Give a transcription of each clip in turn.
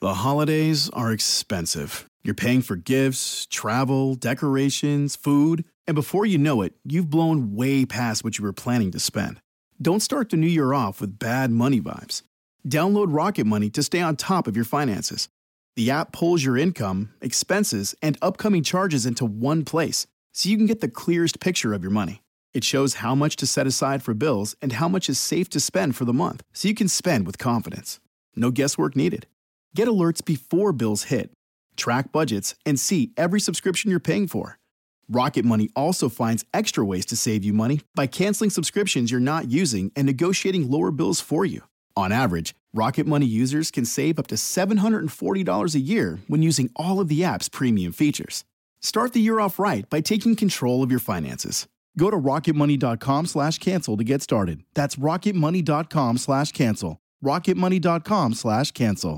The holidays are expensive. You're paying for gifts, travel, decorations, food, and before you know it, you've blown way past what you were planning to spend. Don't start the new year off with bad money vibes. Download Rocket Money to stay on top of your finances. The app pulls your income, expenses, and upcoming charges into one place, so you can get the clearest picture of your money. It shows how much to set aside for bills and how much is safe to spend for the month, so you can spend with confidence. No guesswork needed. Get alerts before bills hit, track budgets, and see every subscription you're paying for. Rocket Money also finds extra ways to save you money by canceling subscriptions you're not using and negotiating lower bills for you. On average, Rocket Money users can save up to $740 a year when using all of the app's premium features. Start the year off right by taking control of your finances. Go to rocketmoney.com/cancel to get started. That's rocketmoney.com/cancel. rocketmoney.com/cancel.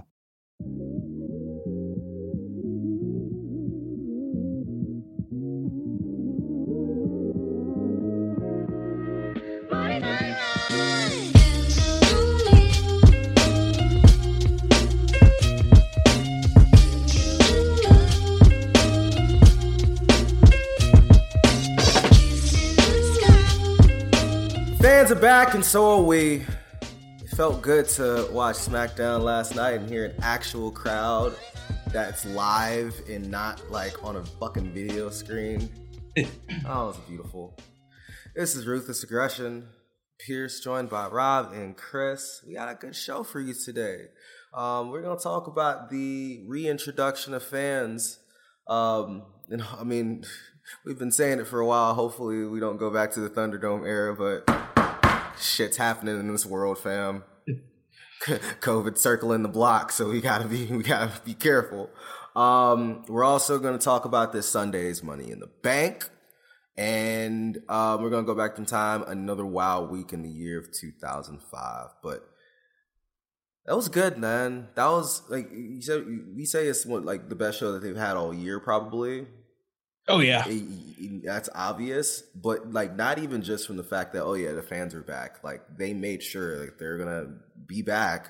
Fans are back, and so are we. It felt good to watch SmackDown last night and hear an actual crowd that's live and not like on a fucking video screen. Oh, it was beautiful. This is Ruthless Aggression. Pierce joined by Rob and Chris. We got a good show for you today. We're going to talk about the reintroduction of fans. I mean, we've been saying it for a while. Hopefully we don't go back to the Thunderdome era, but shit's happening in this world, fam. COVID circling the block, so we gotta be careful. We're also gonna talk about this Sunday's Money in the Bank, and we're gonna go back in time, another wild week in the year of 2005. But that was good, man. That was like you said. We say it's like the best show that they've had all year, probably. Oh yeah, that's obvious, but like not even just from the fact that the fans are back. Like they made sure that they're gonna be back,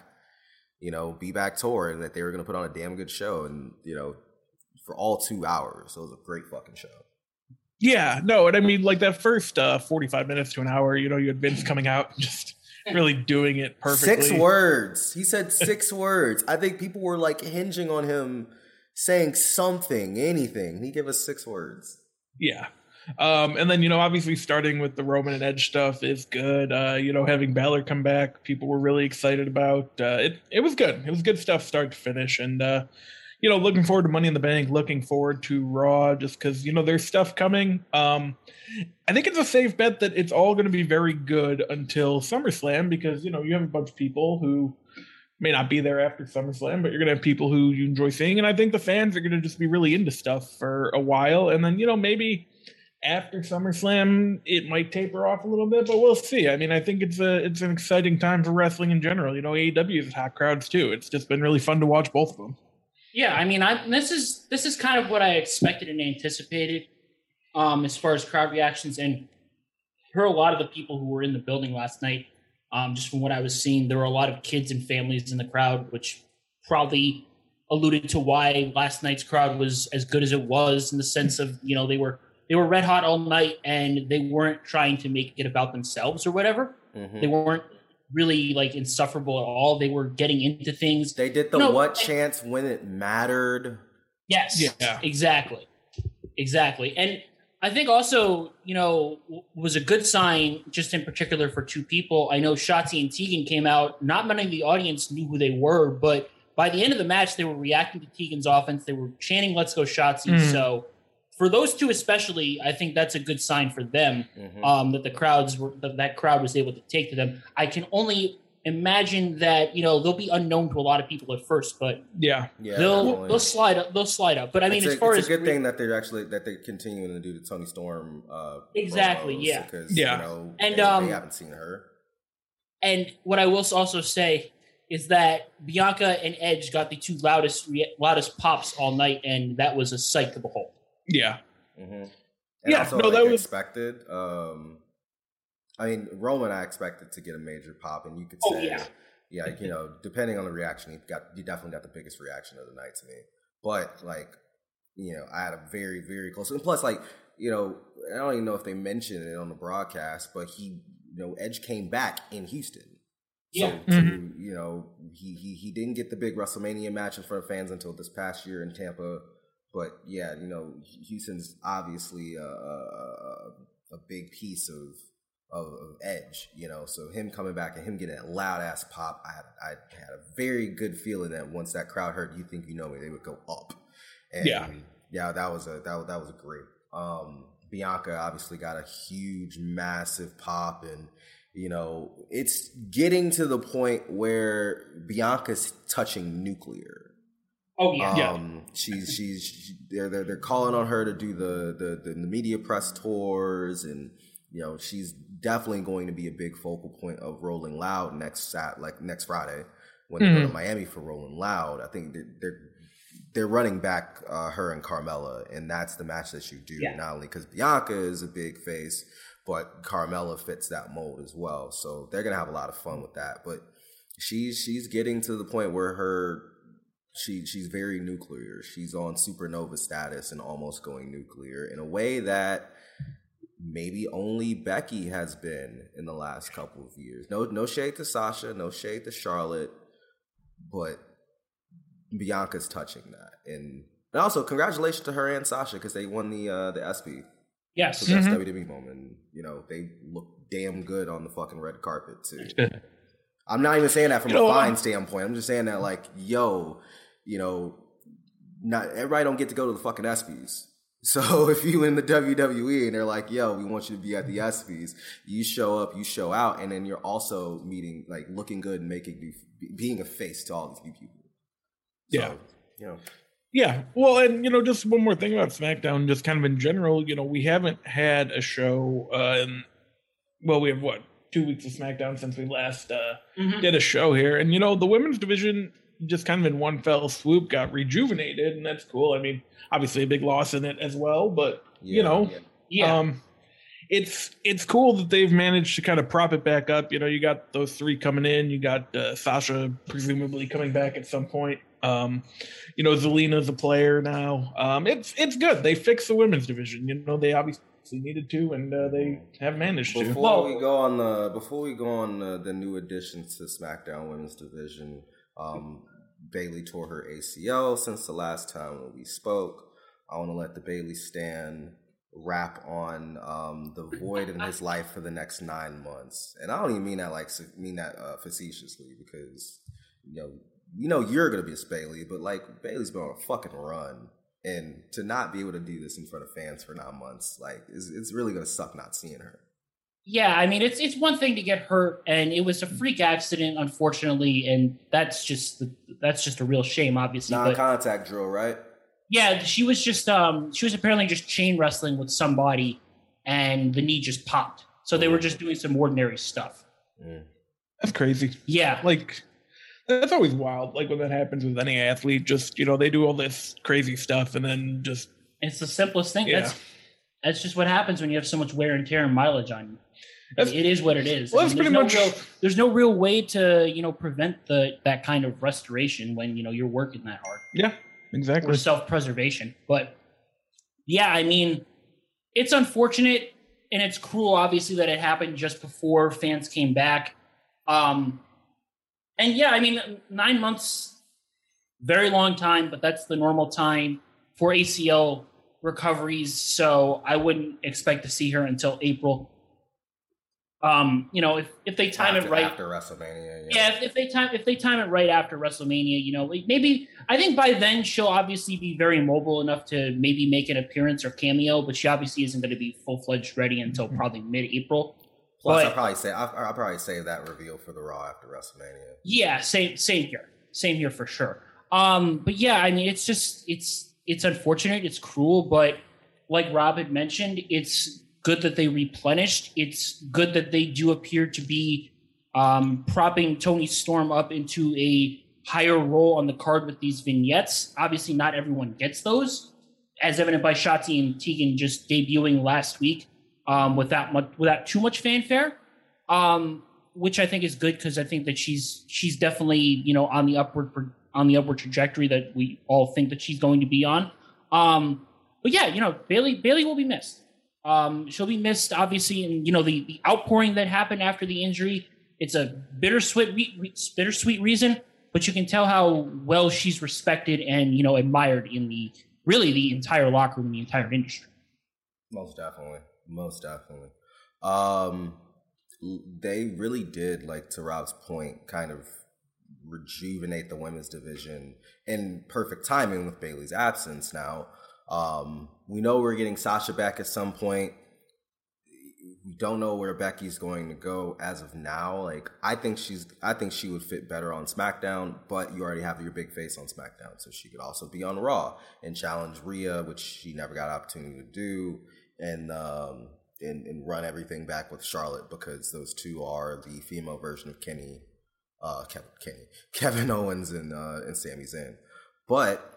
be back tour, and that they were gonna put on a damn good show, and for all 2 hours. So it was a great fucking show. Yeah, no, and I mean like that first 45 minutes to an hour, you had Vince coming out and just really doing it perfectly. 6 words. He said 6 words. I think people were like hinging on him saying something, anything. He gave us 6 words. Yeah. And then, obviously starting with the Roman and Edge stuff is good. Having Balor come back, people were really excited about. It was good. It was good stuff start to finish. And, looking forward to Money in the Bank, looking forward to Raw, just because, there's stuff coming. I think it's a safe bet that it's all going to be very good until SummerSlam, because, you have a bunch of people who may not be there after SummerSlam, but you're going to have people who you enjoy seeing. And I think the fans are going to just be really into stuff for a while. And then, maybe after SummerSlam, it might taper off a little bit, but we'll see. I mean, I think it's an exciting time for wrestling in general. AEW has hot crowds too. It's just been really fun to watch both of them. Yeah, I mean, this is kind of what I expected and anticipated as far as crowd reactions. And for a lot of the people who were in the building last night, just from what I was seeing, there were a lot of kids and families in the crowd, which probably alluded to why last night's crowd was as good as it was, in the sense of, they were red hot all night and they weren't trying to make it about themselves or whatever. Mm-hmm. They weren't really like insufferable at all. They were getting into things. They did the chants when it mattered. Yes, yeah. Exactly. And I think also, was a good sign, just in particular for 2 people. I know Shotzi and Tegan came out. Not many of the audience knew who they were, but by the end of the match, they were reacting to Tegan's offense. They were chanting, "Let's go Shotzi." Mm-hmm. So for those 2 especially, I think that's a good sign for them, that that crowd was able to take to them. I can only imagine that they'll be unknown to a lot of people at first, but they'll slide up. But I mean, it's a good thing that they're continuing to do the Toni Storm. Exactly. Promos, because, and they haven't seen her. And what I will also say is that Bianca and Edge got the 2 loudest pops all night, and that was a sight to behold. Yeah. Mm-hmm. And also, that was expected. I mean, Roman, I expected to get a major pop, and you could say Yeah, depending on the reaction, you definitely got the biggest reaction of the night to me. But I had a very, very close. And plus, I don't even know if they mentioned it on the broadcast, but Edge came back in Houston. Yeah. So, he didn't get the big WrestleMania match in front of fans until this past year in Tampa. But yeah, Houston's obviously a big piece of Edge, so him coming back and him getting a loud ass pop, I had a very good feeling that once that crowd heard "You Think You Know Me," they would go up. And that was a great. Bianca obviously got a huge, massive pop, and it's getting to the point where Bianca's touching nuclear. Oh yeah, they're calling on her to do the media press tours, and she's definitely going to be a big focal point of Rolling Loud next Friday when they go to Miami for Rolling Loud. I think they're running back her and Carmella, and that's the match that you do. Yeah. Not only because Bianca is a big face, but Carmella fits that mold as well. So they're gonna have a lot of fun with that. But she's getting to the point where she's very nuclear. She's on supernova status and almost going nuclear in a way that maybe only Becky has been in the last couple of years. No shade to Sasha, no shade to Charlotte, but Bianca's touching that. And also congratulations to her and Sasha because they won the ESPY. Yes. So that's WWE moment. They look damn good on the fucking red carpet too. I'm not even saying that from a fine standpoint. I'm just saying that not everybody don't get to go to the fucking ESPYs. So if you in the WWE and they're like, yo, we want you to be at the ESPYs, you show up, you show out, and then you're also meeting, looking good and being a face to all these new people. So, Yeah. Well, and, just one more thing about SmackDown, just kind of in general, we haven't had a show, we have 2 weeks of SmackDown since we last did a show here. And, the women's division just kind of in one fell swoop got rejuvenated, and that's cool. I mean, obviously a big loss in it as well, but it's cool that they've managed to kind of prop it back up. You got those three coming in. You got Sasha presumably coming back at some point. Zelina's a player now. It's good. They fixed the women's division. They obviously needed to, and they have managed to. Before we go on the new additions to SmackDown women's division. Bayley tore her ACL since the last time when we spoke. I want to let the Bayley stan rap on the void in his life for the next 9 months, and I don't even mean that facetiously because you're gonna be a Bayley, but Bayley's been on a fucking run, and to not be able to do this in front of fans for 9 months, it's really gonna suck not seeing her. Yeah, I mean, it's one thing to get hurt, and it was a freak accident, unfortunately, and that's just a real shame, obviously. Non-contact drill, right? Yeah, she was apparently just chain wrestling with somebody, and the knee just popped. So they were just doing some ordinary stuff. That's crazy. Yeah, that's always wild. When that happens with any athlete, just they do all this crazy stuff, and then just it's the simplest thing. Yeah. That's just what happens when you have so much wear and tear and mileage on you. It is what it is. Well, there's no real way to prevent that kind of restoration when you're working that hard. Yeah, exactly. Or self-preservation. But yeah, I mean, it's unfortunate and it's cruel, obviously, that it happened just before fans came back. And yeah, I mean, 9 months, very long time, but that's the normal time for ACL recoveries. So I wouldn't expect to see her until April. If they time it right after WrestleMania, if they time it right after WrestleMania, maybe I think by then she'll obviously be very mobile enough to maybe make an appearance or cameo, but she obviously isn't going to be full-fledged ready until probably mid-April. Plus, I'll probably save that reveal for the Raw after WrestleMania. Yeah, same here for sure. But yeah, I mean, it's unfortunate, it's cruel, but like Rob had mentioned, it's good that they replenished. It's good that they do appear to be propping Toni Storm up into a higher role on the card with these vignettes. Obviously, not everyone gets those, as evident by Shotzi and Tegan just debuting last week without too much fanfare. which I think is good because I think that she's definitely, you know, on the upward trajectory that we all think that she's going to be on. But yeah, you know, Bayley will be missed. She'll be missed, obviously, and you know the outpouring that happened after the injury. It's a bittersweet reason, but you can tell how well she's respected and, you know, admired in the entire locker room, the entire industry. Most definitely. They really did, like to Rob's point, kind of rejuvenate the women's division in perfect timing with Bayley's absence now. We know we're getting Sasha back at some point. We don't know where Becky's going to go as of now. Like, I think she would fit better on SmackDown, but you already have your big face on SmackDown, so she could also be on Raw and challenge Rhea, which she never got an opportunity to do, and run everything back with Charlotte, because those two are the female version of Kevin Owens and Sami Zayn. But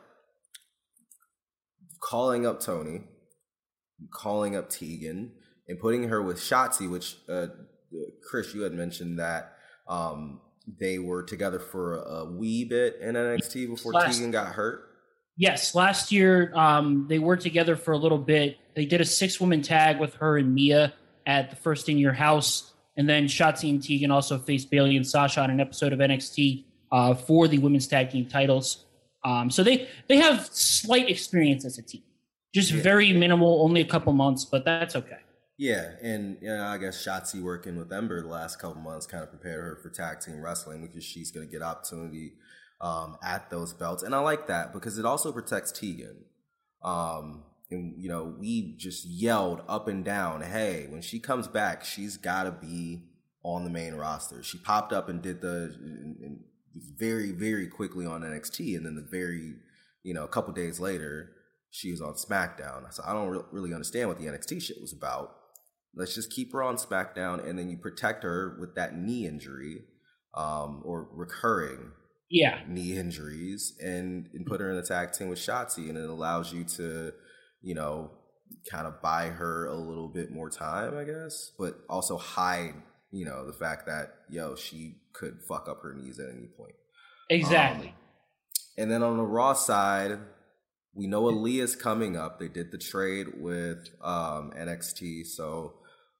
calling up Tony, calling up Tegan, and putting her with Shotzi, which, Chris, you had mentioned that they were together for a wee bit in NXT before Tegan got hurt. Yes, last year they were together for a little bit. They did a 6-woman tag with her and Mia at the First In Your House, and then Shotzi and Tegan also faced Bayley and Sasha on an episode of NXT for the women's tag team titles. So they have slight experience as a team, just very minimal, only a couple months, but that's okay. Yeah, and I guess Shotzi working with Ember the last couple months kind of prepared her for tag team wrestling, because she's going to get opportunity at those belts. And I like that because it also protects Tegan. And, you know, we just yelled up and down, hey, when she comes back, she's got to be on the main roster. She popped up and did very, very quickly on NXT. And then a couple days later, she was on SmackDown. So I don't really understand what the NXT shit was about. Let's just keep her on SmackDown, and then you protect her with that knee injury, or recurring knee injuries, and put her in a tag team with Shotzi, and it allows you to, you know, kind of buy her a little bit more time, I guess, but also hide, you know, the fact that, she could fuck up her knees at any point. Exactly. And then on the Raw side, we know Aaliyah's coming up. They did the trade with NXT, so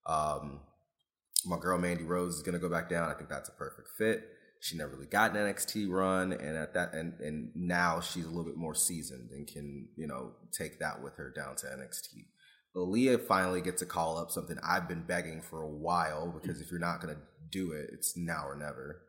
my girl Mandy Rose is gonna go back down. I think that's a perfect fit. She never really got an NXT run, and now she's a little bit more seasoned and can, you know, take that with her down to NXT. Aaliyah finally gets a call up, something I've been begging for a while, because if you're not gonna do it, it's now or never.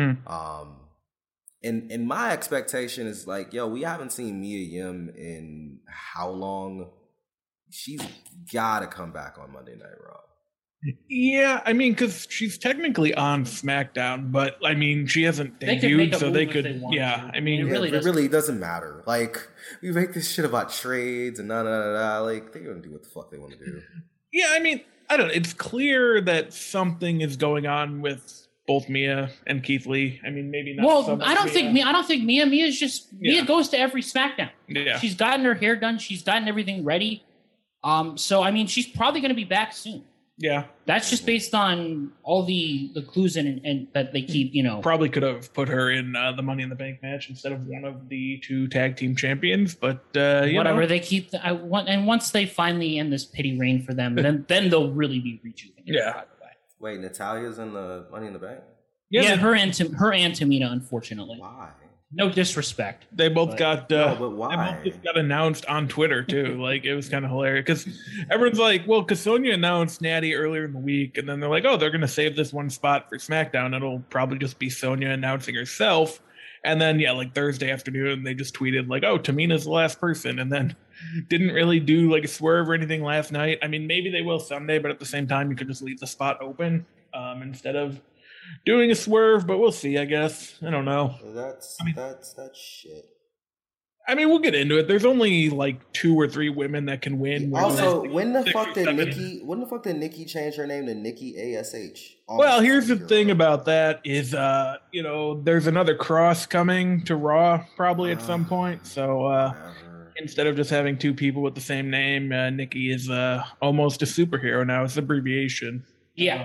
And my expectation is like, we haven't seen Mia Yim in how long? She's got to come back on Monday Night Raw. Yeah, I mean, because she's technically on SmackDown, but I mean, she hasn't debuted, so they could. I mean, it really doesn't matter. Like, we make this shit about trades and like they're gonna do what the fuck they want to do. Yeah, I mean, I don't know. It's clear that something is going on with both Mia and Keith Lee. I mean, maybe not. Well, I don't think Mia. Mia's just Mia goes to every SmackDown. Yeah, she's gotten her hair done. She's gotten everything ready. So I mean, she's probably going to be back soon. Yeah, that's just based on all the clues and that they keep. You know, probably could have put her in the Money in the Bank match instead of one of the 2 tag team champions. But whatever, they keep. And once they finally end this pity reign for them, then they'll really be rejuvenated. Yeah. Wait, Natalia's in the Money in the Bank? Yeah, her and Tamina, unfortunately. Why? No disrespect. They both got but why? They both just got announced on Twitter too. Like, it was kind of hilarious because everyone's like, well, because Sonya announced Natty earlier in the week, and then they're like, oh, they're gonna save this one spot for SmackDown. It'll probably just be Sonya announcing herself. And then like Thursday afternoon, they just tweeted like, oh, Tamina's the last person, and then didn't really do like a swerve or anything last night. I mean, maybe they will someday, but at the same time, you could just leave the spot open instead of doing a swerve. But we'll see, I guess. I don't know. That's shit. I mean, we'll get into it. There's only like 2 or 3 women that can win. Also, when the fuck did Nikki change her name to Nikki ASH? Well, here's the thing about that is, there's another cross coming to Raw probably at some point. So instead of just having 2 people with the same name, Nikki is almost a superhero now. It's an abbreviation. Yeah.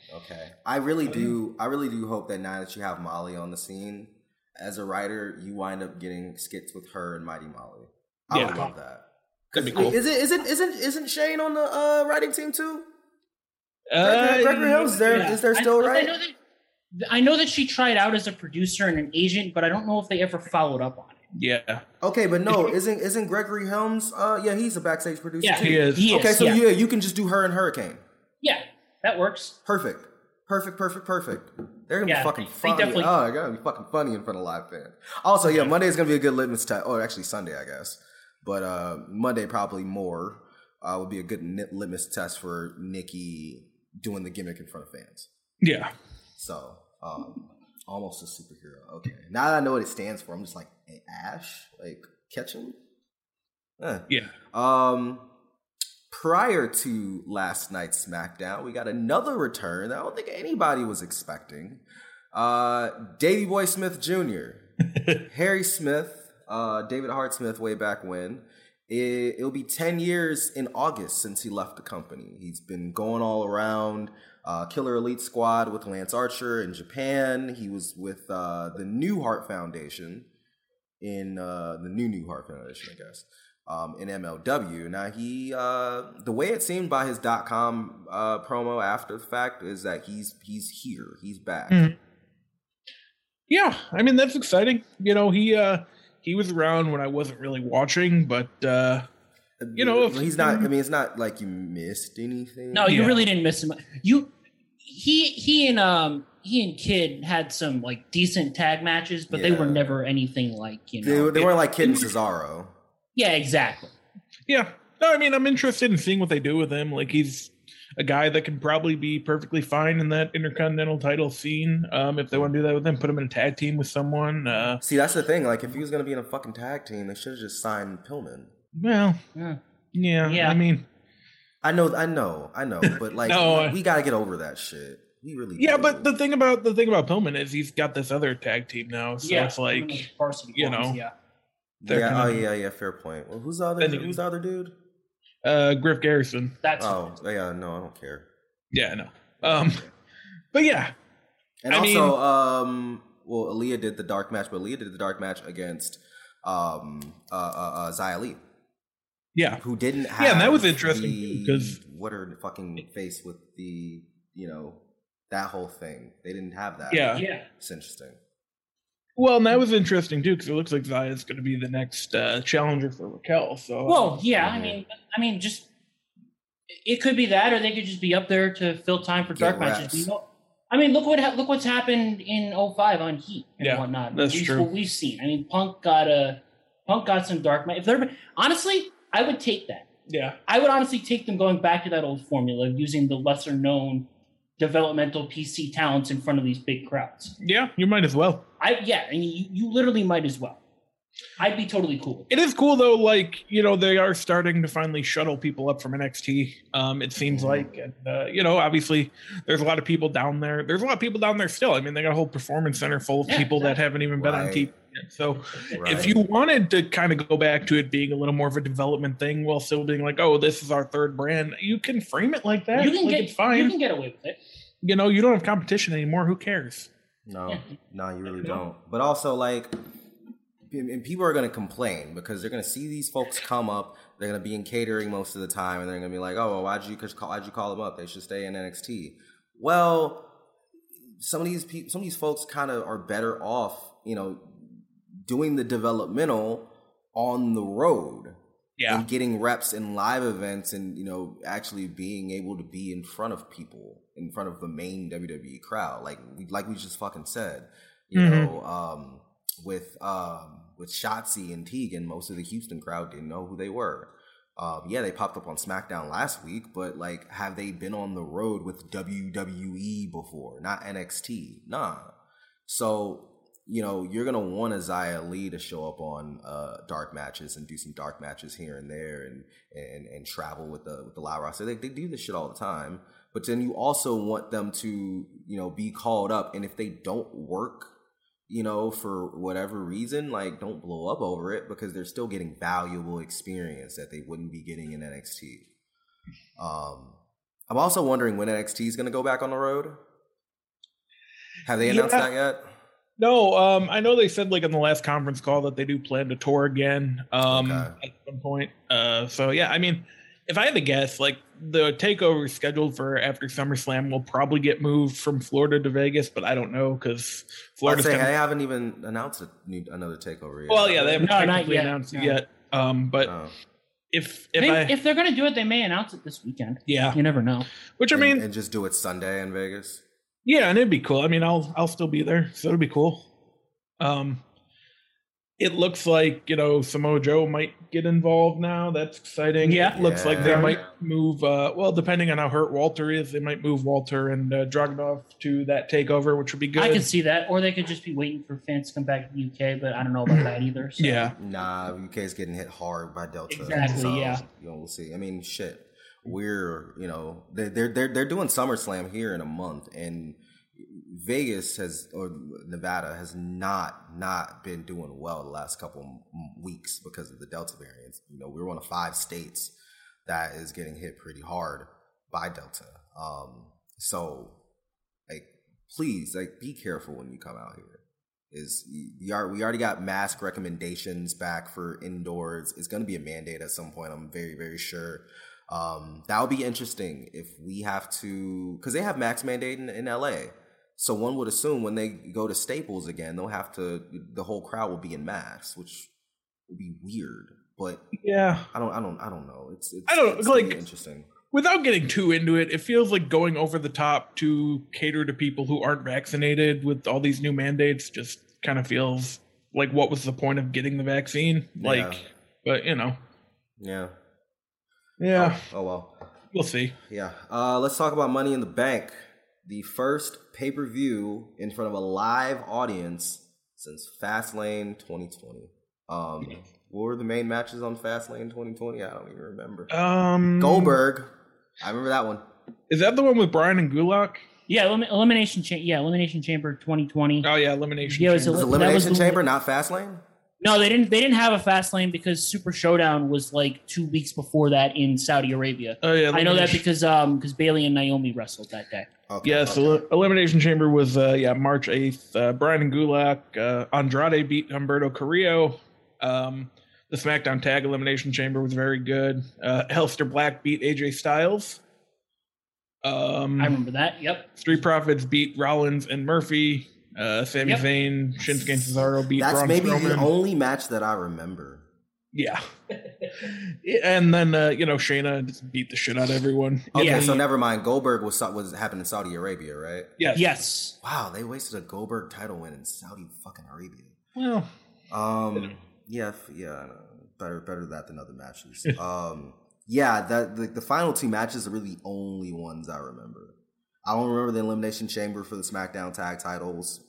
Okay. I really do hope that now that you have Molly on the scene as a writer, you wind up getting skits with her and Mighty Molly. I would love that. That'd be cool. Isn't Shane on the writing team too? Gregory Helms is there. Yeah. Is there still I know that she tried out as a producer and an agent, but I don't know if they ever followed up on it. Yeah. Okay, but no, isn't Gregory Helms? He's a backstage producer. Yeah, too. He is. Okay, so you can just do her and Hurricane. Yeah, that works. Perfect. They're gonna be fucking funny. They're gonna be fucking funny in front of live fans. Also, Monday is gonna be a good litmus test. Oh, actually Sunday, I guess. But Monday probably more would be a good litmus test for Nikki doing the gimmick in front of fans. Yeah. So, almost a superhero. Okay. Now that I know what it stands for, I'm just like, hey, Ash? Like, Ketchum? Yeah. Prior to last night's SmackDown, we got another return that I don't think anybody was expecting. Davey Boy Smith Jr., Harry Smith, David Hart Smith way back when. It'll be 10 years in August since he left the company. He's been going all around Killer Elite Squad with Lance Archer in Japan. He was with the New Heart Foundation in the New Heart Foundation, I guess, in MLW. Now the way it seemed by his .com promo after the fact is that he's here, he's back. Mm-hmm. Yeah, I mean that's exciting. He was around when I wasn't really watching, but he's not. I mean, it's not like you missed anything. No, you really didn't miss him. He and Kid had some like decent tag matches, but they were never anything like They weren't like Kid and Cesaro. Yeah, exactly. Yeah, no, I mean I'm interested in seeing what they do with him. Like he's a guy that can probably be perfectly fine in that Intercontinental title scene. If they want to do that with him, put him in a tag team with someone. See, that's the thing. Like, if he was going to be in a fucking tag team, they should have just signed Pillman. Well, yeah. I mean, I know, but like, we got to get over that shit. We really do. But the thing about Pillman is he's got this other tag team now, so it's like fair point. Well, who's the other dude? Griff Garrison. No, I don't care. Yeah, no. But yeah. And Aaliyah did the dark match, but Aaliyah did the dark match against Xia Li. Yeah. Who didn't have and that was interesting because what her fucking face with the, that whole thing. They didn't have that. Yeah. It's interesting. Well, and that was interesting too, because it looks like Xia is going to be the next challenger for Raquel. So, I mean, just it could be that, or they could just be up there to fill time for dark matches. I mean, look what's happened in 05 on Heat and whatnot. That's true. What we've seen. I mean, Punk got some dark match. Honestly, I would take that. Yeah, I would honestly take them going back to that old formula of using the lesser known developmental PC talents in front of these big crowds. Yeah, you might as well. You literally might as well. I'd be totally cool. It is cool though, like, they are starting to finally shuttle people up from NXT. It seems like, and obviously there's a lot of people down there. There's a lot of people down there still. I mean, they got a whole performance center full of people that haven't even been on TV yet. So if you wanted to kind of go back to it being a little more of a development thing while still being like, oh, this is our third brand, you can frame it like that. It's fine. You can get away with it. You don't have competition anymore. Who cares? No, you really don't. But also, like, and people are going to complain because they're going to see these folks come up. They're going to be in catering most of the time, and they're going to be like, "Oh, well, why'd you call them up? They should stay in NXT." Well, some of these folks kind of are better off, doing the developmental on the road. Yeah. And getting reps in live events and, actually being able to be in front of people, in front of the main WWE crowd. Like we just fucking said, with Shotzi and Tegan, most of the Houston crowd didn't know who they were. They popped up on SmackDown last week, but like, have they been on the road with WWE before? Not NXT. Nah. So, you're going to want a Xia Li to show up on dark matches and do some dark matches here and there and travel with the Live roster. They do this shit all the time. But then you also want them to, be called up. And if they don't work, for whatever reason, like, don't blow up over it because they're still getting valuable experience that they wouldn't be getting in NXT. I'm also wondering when NXT is going to go back on the road. Have they announced that yet? No, I know they said like in the last conference call that they do plan to tour again at some point. So yeah, I mean, if I had to guess, like the takeover scheduled for after SummerSlam will probably get moved from Florida to Vegas, but I don't know because Florida. They haven't even announced another takeover yet. Well, yeah, they haven't technically announced it yet. But if they're going to do it, they may announce it this weekend. Yeah, you never know. Which I mean, and just do it Sunday in Vegas. Yeah, and it'd be cool. I mean, I'll still be there, so it'll be cool. It looks like, Samoa Joe might get involved now. That's exciting. Yeah. It looks like they might move, depending on how hurt Walter is, they might move Walter and Dragunov to that takeover, which would be good. I can see that. Or they could just be waiting for fans to come back to the UK, but I don't know about that either. So. Yeah. Nah, UK's getting hit hard by Delta. Exactly, so, yeah. We'll see. I mean, shit. We're, they're doing SummerSlam here in a month, and Vegas or Nevada has not been doing well the last couple weeks because of the Delta variant. We're one of 5 states that is getting hit pretty hard by Delta. So, like, please, like, be careful when you come out here. We already got mask recommendations back for indoors. It's going to be a mandate at some point. I'm very, very sure. That would be interesting if we have to, because they have mask mandate in LA. So one would assume when they go to Staples again, the whole crowd will be in masks, which would be weird. But yeah, I don't know. It's interesting. Without getting too into it, it feels like going over the top to cater to people who aren't vaccinated with all these new mandates. Just kind of feels like, what was the point of getting the vaccine? But yeah. Yeah. Oh well. We'll see. Yeah. Let's talk about Money in the Bank. The first pay-per-view in front of a live audience since Fastlane 2020. What were the main matches on Fastlane 2020? I don't even remember. Goldberg. I remember that one. Is that the one with Bryan and Gulak? Yeah, Elimination Chamber 2020. Oh yeah, Elimination Chamber. Was Elimination Chamber not Fastlane? No, they didn't have a Fastlane because Super Showdown was like 2 weeks before that in Saudi Arabia. Oh yeah, I know that because Bayley and Naomi wrestled that day. Okay, so Elimination Chamber was March 8th. Bryan and Gulak, Andrade beat Humberto Carrillo. The SmackDown Tag Elimination Chamber was very good. Aleister Black beat AJ Styles. I remember that. Yep. Street Profits beat Rollins and Murphy. Sami Zayn, Shinsuke and Cesaro beat Braun Strowman. That's maybe the only match that I remember. Yeah. And then, Shayna just beat the shit out of everyone. Okay, so never mind. Goldberg was happened in Saudi Arabia, right? Yes. Wow, they wasted a Goldberg title win in Saudi fucking Arabia. Well. Yeah. Better that than other matches. The final 2 matches are really the only ones I remember. I don't remember the Elimination Chamber for the SmackDown Tag Titles.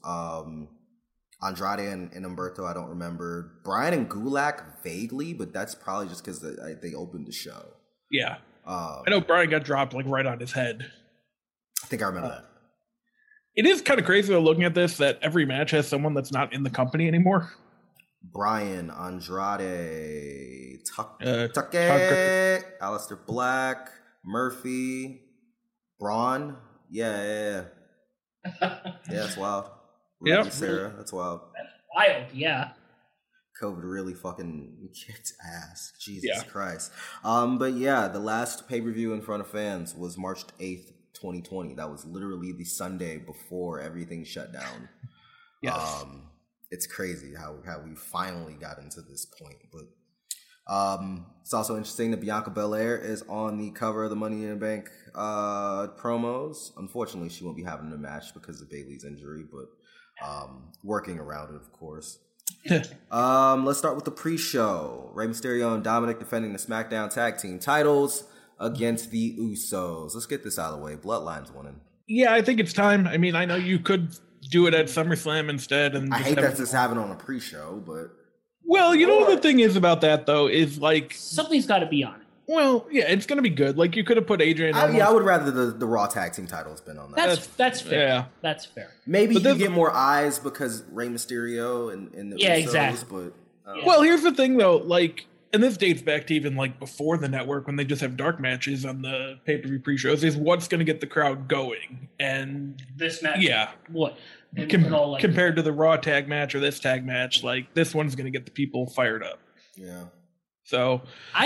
Andrade and Humberto, I don't remember. Bryan and Gulak, vaguely, but that's probably just because they opened the show. Yeah. I know Bryan got dropped like right on his head. I think I remember that. It is kind of crazy though, looking at this, that every match has someone that's not in the company anymore. Bryan, Andrade, Tucker, Aleister Black, Murphy, Braun. Yeah, that's wild. Yeah, Sarah, that's wild. That's wild, yeah. COVID really fucking kicked ass. Jesus Christ. But yeah, the last pay-per-view in front of fans was March 8th, 2020. That was literally the Sunday before everything shut down. Yes. It's crazy how we finally got into this point. But it's also interesting that Bianca Belair is on the cover of the Money in the Bank promos. Unfortunately, she won't be having a match because of Bayley's injury, but working around it, of course. Let's start with the pre-show. Rey Mysterio and Dominic defending the SmackDown Tag Team titles against the Usos. Let's get this out of the way. Bloodline's winning. Yeah, I think it's time. I mean, I know you could do it at SummerSlam instead. And I hate that this happened on a pre-show, but... Well, you know what the thing is about that, though, is like... Something's got to be on it. Well, yeah, it's going to be good. Like, you could have put AJ in I would rather the Raw Tag Team titles been on that. That's fair. Yeah. That's fair. Maybe you get more eyes because Rey Mysterio and the Usos, exactly. But... Well, here's the thing, though. Like, and this dates back to even like before the network when they just have dark matches on the pay-per-view pre-shows, is what's going to get the crowd going. And this match, yeah, what compared to the Raw tag match or this tag match, like this one's going to get the people fired up. Yeah. So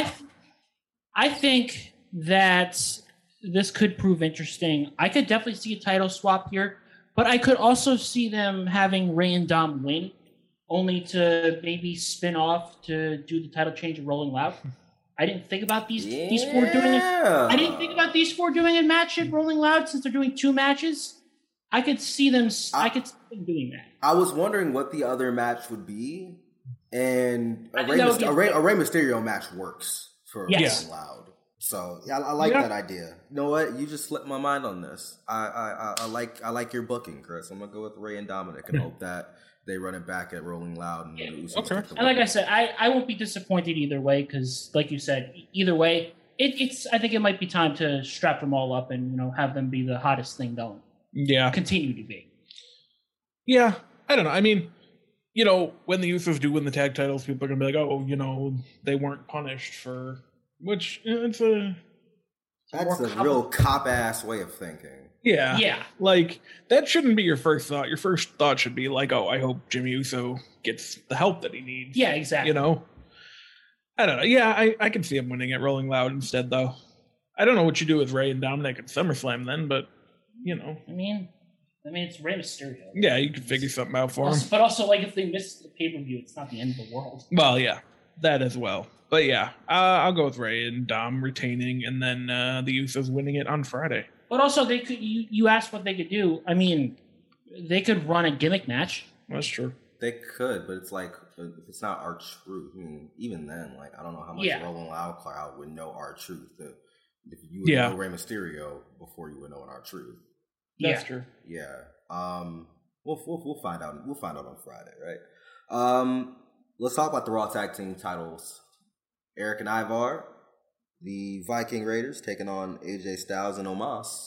I think that this could prove interesting. I could definitely see a title swap here, but I could also see them having Rey and Dom win, only to maybe spin off to do the title change of Rolling Loud. I didn't think about these four doing it. I didn't think about these four doing a match at Rolling Loud since they're doing 2 matches. I could see them. I could see them doing that. I was wondering what the other match would be, and a Rey Mysterio match works for Rolling Loud. So yeah, I like that idea. You know what? You just slipped my mind on this. I like your booking, Chris. I'm gonna go with Rey and Dominic and hope that they run it back at Rolling Loud. And and like I said, I won't be disappointed either way because, like you said, either way, it's. I think it might be time to strap them all up and have them be the hottest thing going. Yeah, continue to be. Yeah, I don't know. I mean, when the Usos do win the tag titles, people are gonna be like, oh, they weren't punished for. Which that's a real cop-ass way of thinking. Yeah. Yeah. Like, that shouldn't be your first thought. Your first thought should be like, oh, I hope Jimmy Uso gets the help that he needs. Yeah, exactly. I don't know. Yeah, I can see him winning at Rolling Loud instead, though. I don't know what you do with Rey and Dominic at SummerSlam then, but, I mean, it's Rey Mysterio. Yeah, you can figure something out for him. But also, like, if they miss the pay-per-view, it's not the end of the world. Well, yeah, that as well. But yeah, I'll go with Rey and Dom retaining, and then the Usos winning it on Friday. But also, they could. You asked what they could do. I mean, they could run a gimmick match. That's true. They could, but it's like if it's not R-Truth. I mean, even then, like I don't know how much Rolling Loud crowd would know R-Truth. If you would know Rey Mysterio before you would know an R-Truth. That's true. Yeah. We'll find out. We'll find out on Friday, right? Let's talk about the Raw Tag Team titles. Eric and Ivar, the Viking Raiders, taking on AJ Styles and Omos.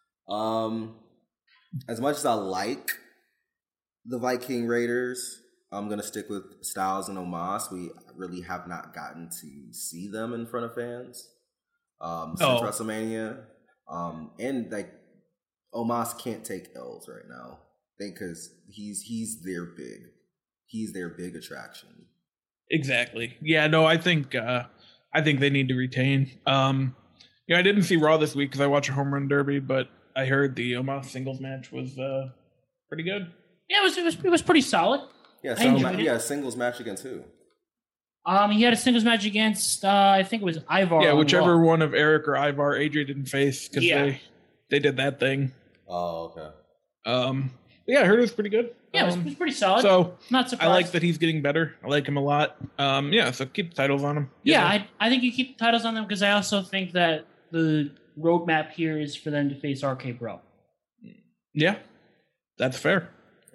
As much as I like the Viking Raiders, I'm going to stick with Styles and Omos. We really have not gotten to see them in front of fans since WrestleMania. And like Omos can't take L's right now. Because he's their big attraction. Exactly. Yeah, no, I think they need to retain. I didn't see Raw this week because I watched a Home Run Derby, but I heard the Omos singles match was pretty good. Yeah, it was pretty solid. Yeah, a singles match against who? He had a singles match against I think it was Ivar. Yeah, whichever one of Eric or Ivar AJ didn't face because they did that thing. Oh, okay. Yeah, I heard it was pretty good. Yeah, it was pretty solid. So not surprised. I like that he's getting better. I like him a lot. So keep the titles on him. Yeah, I think you keep the titles on them because I also think that the roadmap here is for them to face RK Bro. Yeah, that's fair.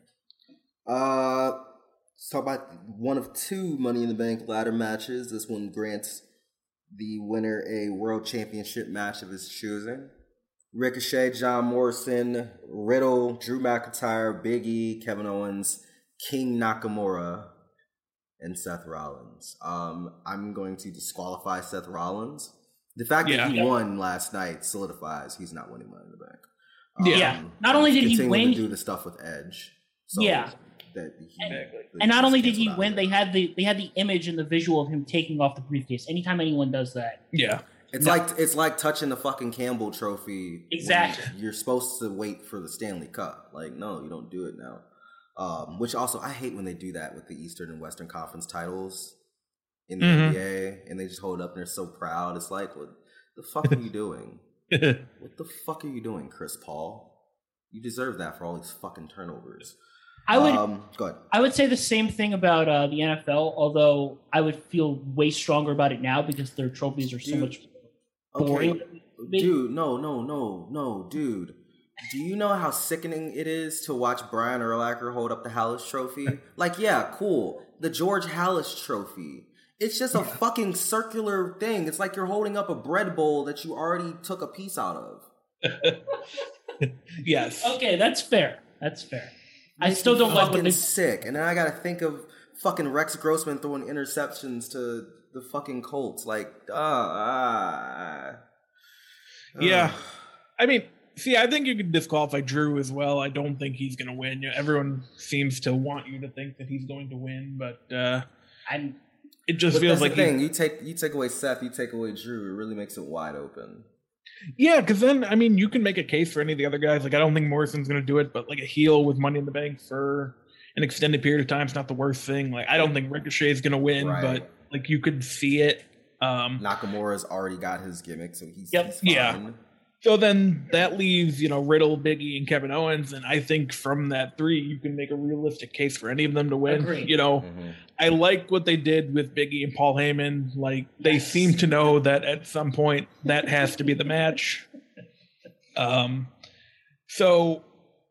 Let's talk about one of 2 Money in the Bank ladder matches. This one grants the winner a world championship match of his choosing. Ricochet, John Morrison, Riddle, Drew McIntyre, Big E, Kevin Owens, King Nakamura, and Seth Rollins. I'm going to disqualify Seth Rollins. The fact that he won last night solidifies he's not winning Money in the Bank. Not only did he win, to do the stuff with Edge. So and not only did he win, they had the image and the visual of him taking off the briefcase. Anytime anyone does that, It's like touching the fucking Campbell Trophy. Exactly. You're supposed to wait for the Stanley Cup. Like, no, you don't do it now. Which also, I hate when they do that with the Eastern and Western Conference titles in the NBA, and they just hold it up and they're so proud. It's like, what the fuck are you doing? What the fuck are you doing, Chris Paul? You deserve that for all these fucking turnovers. Go ahead. I would say the same thing about the NFL, although I would feel way stronger about it now because their trophies are so much boring. Dude, no, dude. Do you know how sickening it is to watch Brian Urlacher hold up the Hallis Trophy? Like, yeah, cool. The George Hallis Trophy. It's just a fucking circular thing. It's like you're holding up a bread bowl that you already took a piece out of. Yes. Okay, that's fair. I still don't like when they sick. And then I gotta think of fucking Rex Grossman throwing interceptions to the fucking Colts. Like, yeah. I mean, see, I think you could disqualify Drew as well. I don't think he's going to win. Everyone seems to want you to think that he's going to win, but it just feels like the thing. You take away Seth, you take away Drew. It really makes it wide open. Yeah, because then, I mean, you can make a case for any of the other guys. Like, I don't think Morrison's going to do it, but like a heel with Money in the Bank for an extended period of time is not the worst thing. Like, I don't think Ricochet is going to win, but like you could see it. Nakamura's already got his gimmick, so he's fine. Yeah. So then that leaves, Riddle, Big E, and Kevin Owens, and I think from that three, you can make a realistic case for any of them to win. Agreed. I like what they did with Big E and Paul Heyman. Like, they seem to know that at some point that has to be the match. So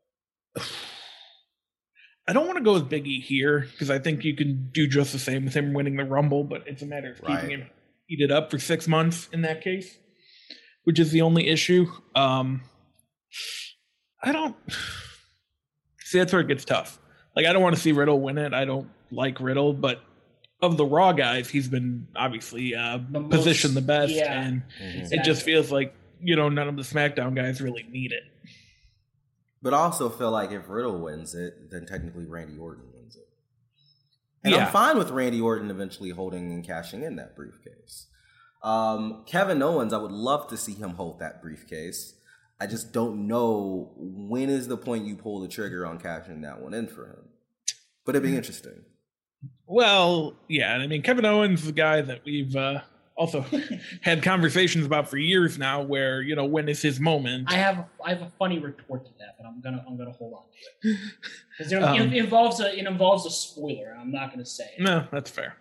I don't want to go with Big E here because I think you can do just the same with him winning the Rumble, but it's a matter of keeping him heated up for 6 months in that case, which is the only issue. I don't see, that's where it gets tough. Like, I don't want to see Riddle win it. I don't like Riddle, but of the Raw guys, he's been obviously positioned the best, and it just feels like none of the SmackDown guys really need it. But I also feel like if Riddle wins it, then technically Randy Orton wins it. And I'm fine with Randy Orton eventually holding and cashing in that briefcase. Kevin Owens, I would love to see him hold that briefcase. I just don't know when is the point you pull the trigger on cashing that one in for him. But it'd be interesting. Well, yeah. I mean, Kevin Owens is a guy that we've also had conversations about for years now where, when is his moment? I have a funny retort to that, but I'm gonna hold on to it. Because it involves a spoiler, and I'm not gonna say it. No, that's fair.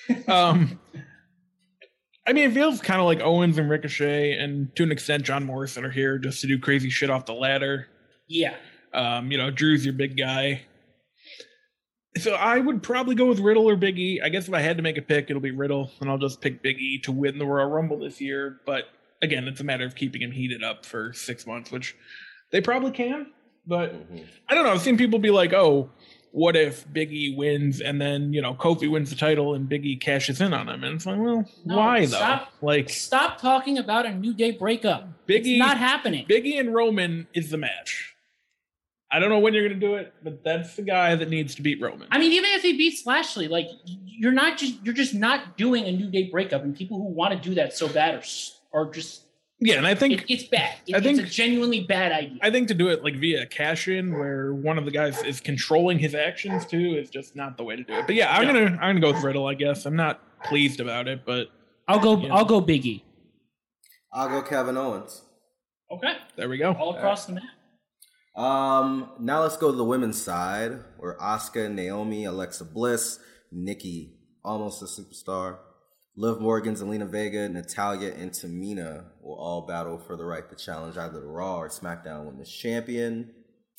I mean, it feels kind of like Owens and Ricochet, and to an extent, John Morrison are here just to do crazy shit off the ladder. Yeah. Drew's your big guy. So I would probably go with Riddle or Big E. I guess if I had to make a pick, it'll be Riddle, and I'll just pick Big E to win the Royal Rumble this year. But again, it's a matter of keeping him heated up for 6 months, which they probably can. But I don't know. I've seen people be like, oh, what if Big E wins and then, Kofi wins the title and Big E cashes in on him? And it's like, well, why though? Stop talking about a New Day breakup. It's not happening. Big E and Roman is the match. I don't know when you're going to do it, but that's the guy that needs to beat Roman. I mean, even if he beats Lashley, like you're just not doing a New Day breakup, and people who want to do that so bad are just and I think it's bad. It's a genuinely bad idea. I think to do it like via cash in, where one of the guys is controlling his actions too, is just not the way to do it. But yeah, I'm gonna go with Riddle. I guess I'm not pleased about it, but I'll go Big E. I'll go Kevin Owens. Okay, there we go. All across the map. Now let's go to the women's side, where Asuka, Naomi, Alexa Bliss, Nikki, almost a superstar, Liv Morgan, Zelina Vega, Natalya, and Tamina will all battle for the right to challenge either the Raw or SmackDown Women's Champion.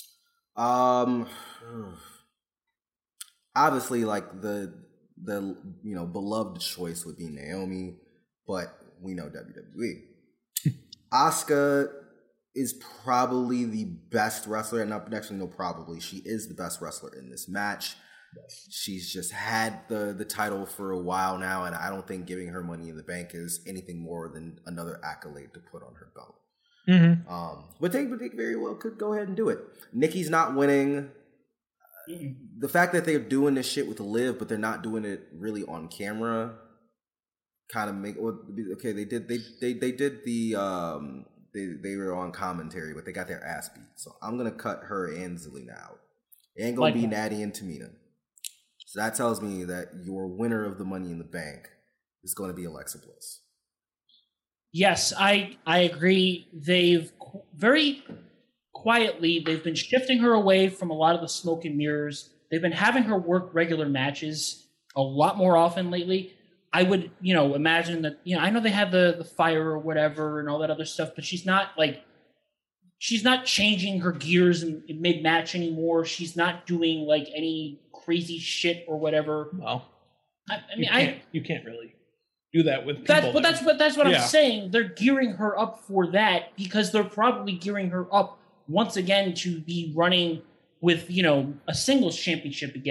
Obviously, like the beloved choice would be Naomi, but we know WWE. Asuka is probably the best wrestler, and not actually no probably, she is the best wrestler in this match. Yes. She's just had the title for a while now, and I don't think giving her Money in the Bank is anything more than another accolade to put on her belt. But they very well could go ahead and do it. Nikki's not winning. The fact that they're doing this shit with Liv, but they're not doing it really on camera, kind of make okay. They did the they were on commentary, but they got their ass beat. So I'm gonna cut her and Zelina out. It ain't gonna be Natty and Tamina. So that tells me that your winner of the Money in the Bank is going to be Alexa Bliss. Yes, I agree. They've very quietly, they've been shifting her away from a lot of the smoke and mirrors. They've been having her work regular matches a lot more often lately. I would, imagine that, I know they have the fire or whatever and all that other stuff, but she's not changing her gears in mid-match anymore. She's not doing like any crazy shit or whatever. Well, you can't really do that with people. That's what I'm saying. They're gearing her up for that because they're probably gearing her up once again to be running with, a singles championship again.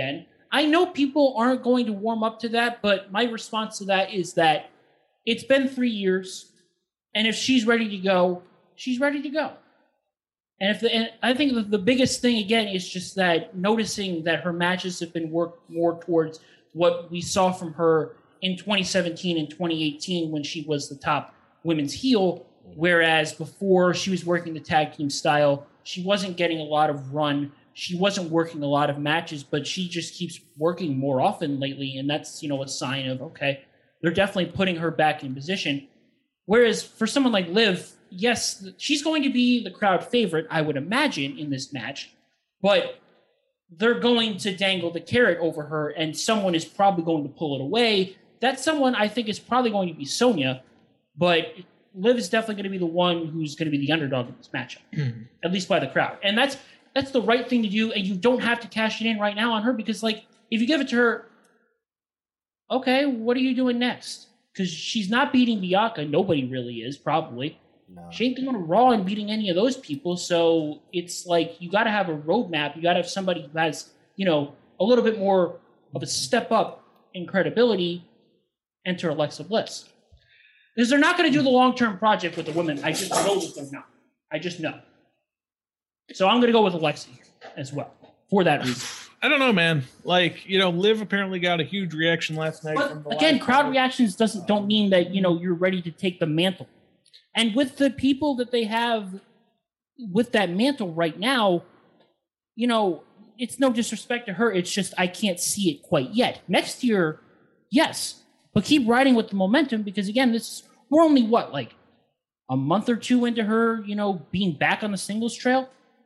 I know people aren't going to warm up to that, but my response to that is that it's been 3 years, and if she's ready to go, she's ready to go. And I think the biggest thing again is just that noticing that her matches have been worked more towards what we saw from her in 2017 and 2018 when she was the top women's heel, whereas before she was working the tag team style, she wasn't getting a lot of run, she wasn't working a lot of matches, but she just keeps working more often lately, and that's, a sign of, okay, they're definitely putting her back in position. Whereas for someone like Liv, yes, she's going to be the crowd favorite, I would imagine, in this match, but they're going to dangle the carrot over her, and someone is probably going to pull it away. That someone, I think, is probably going to be Sonya, but Liv is definitely going to be the one who's going to be the underdog in this matchup, at least by the crowd. And that's the right thing to do, and you don't have to cash it in right now on her, because, if you give it to her, okay, what are you doing next? Because she's not beating Bianca. Nobody really is, probably. No. She ain't going to Raw and beating any of those people, so it's you got to have a roadmap. You got to have somebody who has, a little bit more of a step up in credibility. Enter Alexa Bliss. Because they're not going to do the long-term project with the women. I just know that they're not. I just know. So I'm going to go with Alexa here as well, for that reason. I don't know, man. Liv apparently got a huge reaction last night. But again, crowd reactions don't mean that, you're ready to take the mantle. And with the people that they have with that mantle right now, it's no disrespect to her. It's just I can't see it quite yet. Next year, yes. But keep riding with the momentum because, again, we're only, a month or two into her, being back on the singles trail?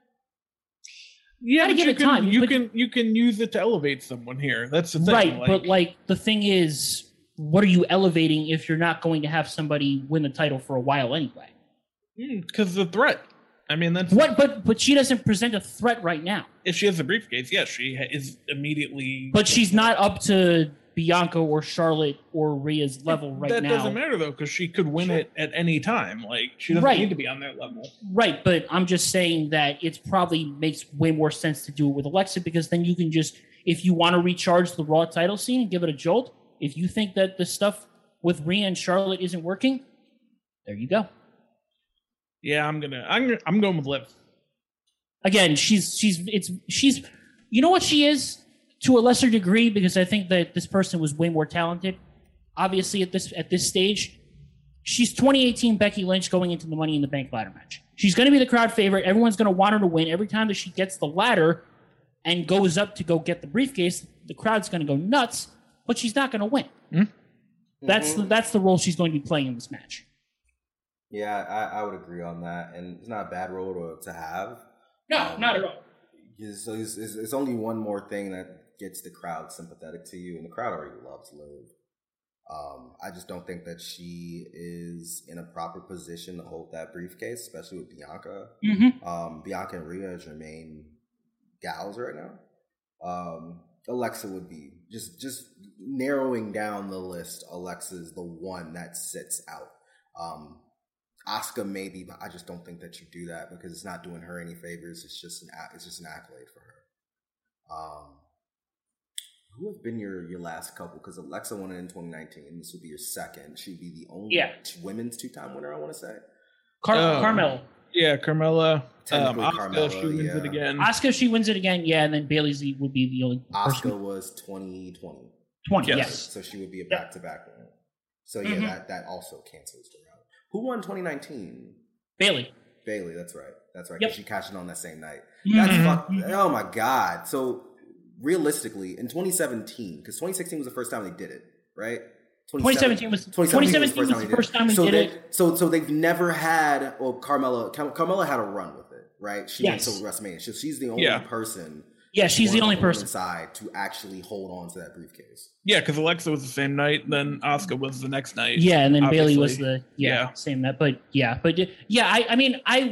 Yeah, give it time. You can use it to elevate someone here. That's the thing. Right, but the thing is, what are you elevating if you're not going to have somebody win the title for a while anyway? Because the threat. I mean, that's what. But she doesn't present a threat right now. If she has a briefcase, yes, she is immediately. But she's not up to Bianca or Charlotte or Rhea's level right now. That doesn't matter though, because she could win it at any time. She doesn't need to be on that level. Right, but I'm just saying that it probably makes way more sense to do it with Alexa because then you can just, if you want to recharge the Raw title scene and give it a jolt, if you think that the stuff with Rhea and Charlotte isn't working, there you go. Yeah, I'm going with Liv. Again, she's you know what she is? To a lesser degree, because I think that this person was way more talented. Obviously, at this stage, she's 2018 Becky Lynch going into the Money in the Bank ladder match. She's going to be the crowd favorite. Everyone's going to want her to win. Every time that she gets the ladder and goes up to go get the briefcase, the crowd's going to go nuts. But she's not going to win. Mm-hmm. That's the role she's going to be playing in this match. Yeah, I would agree on that, and it's not a bad role to have. No, not at all. So it's only one more thing that gets the crowd sympathetic to you, and the crowd already loves Liv. I just don't think that she is in a proper position to hold that briefcase, especially with Bianca. Mm-hmm. Bianca and Rhea is your main gals right now. Alexa would be just narrowing down the list. Alexa's the one that sits out. Asuka maybe, but I just don't think that you do that because it's not doing her any favors. It's just an accolade for her. Who have been your last couple? Because Alexa won it in 2019. This would be your second. She would be the only women's two-time winner, I want to say. Carmella. Yeah, Carmella. Asuka, she wins it again. Asuka, she wins it again, yeah, and then Bayley would be the only Asuka was 2020. 20, yes. So she would be a back-to-back winner. So yeah, that also cancels her out. Who won 2019? Bayley, that's right. Yep. She cashed it on that same night. That's oh my God. So realistically, in 2017, because 2016 was the first time they did it, right? 2017 was the first time we did it. So they've never had. Well, Carmella had a run with it, right? She went to WrestleMania. So she's the only person. Yeah, she's the only person side to actually hold on to that briefcase. Yeah, because Alexa was the same night, then Asuka was the next night. Yeah, and then obviously. Bayley was the same night. But I mean, I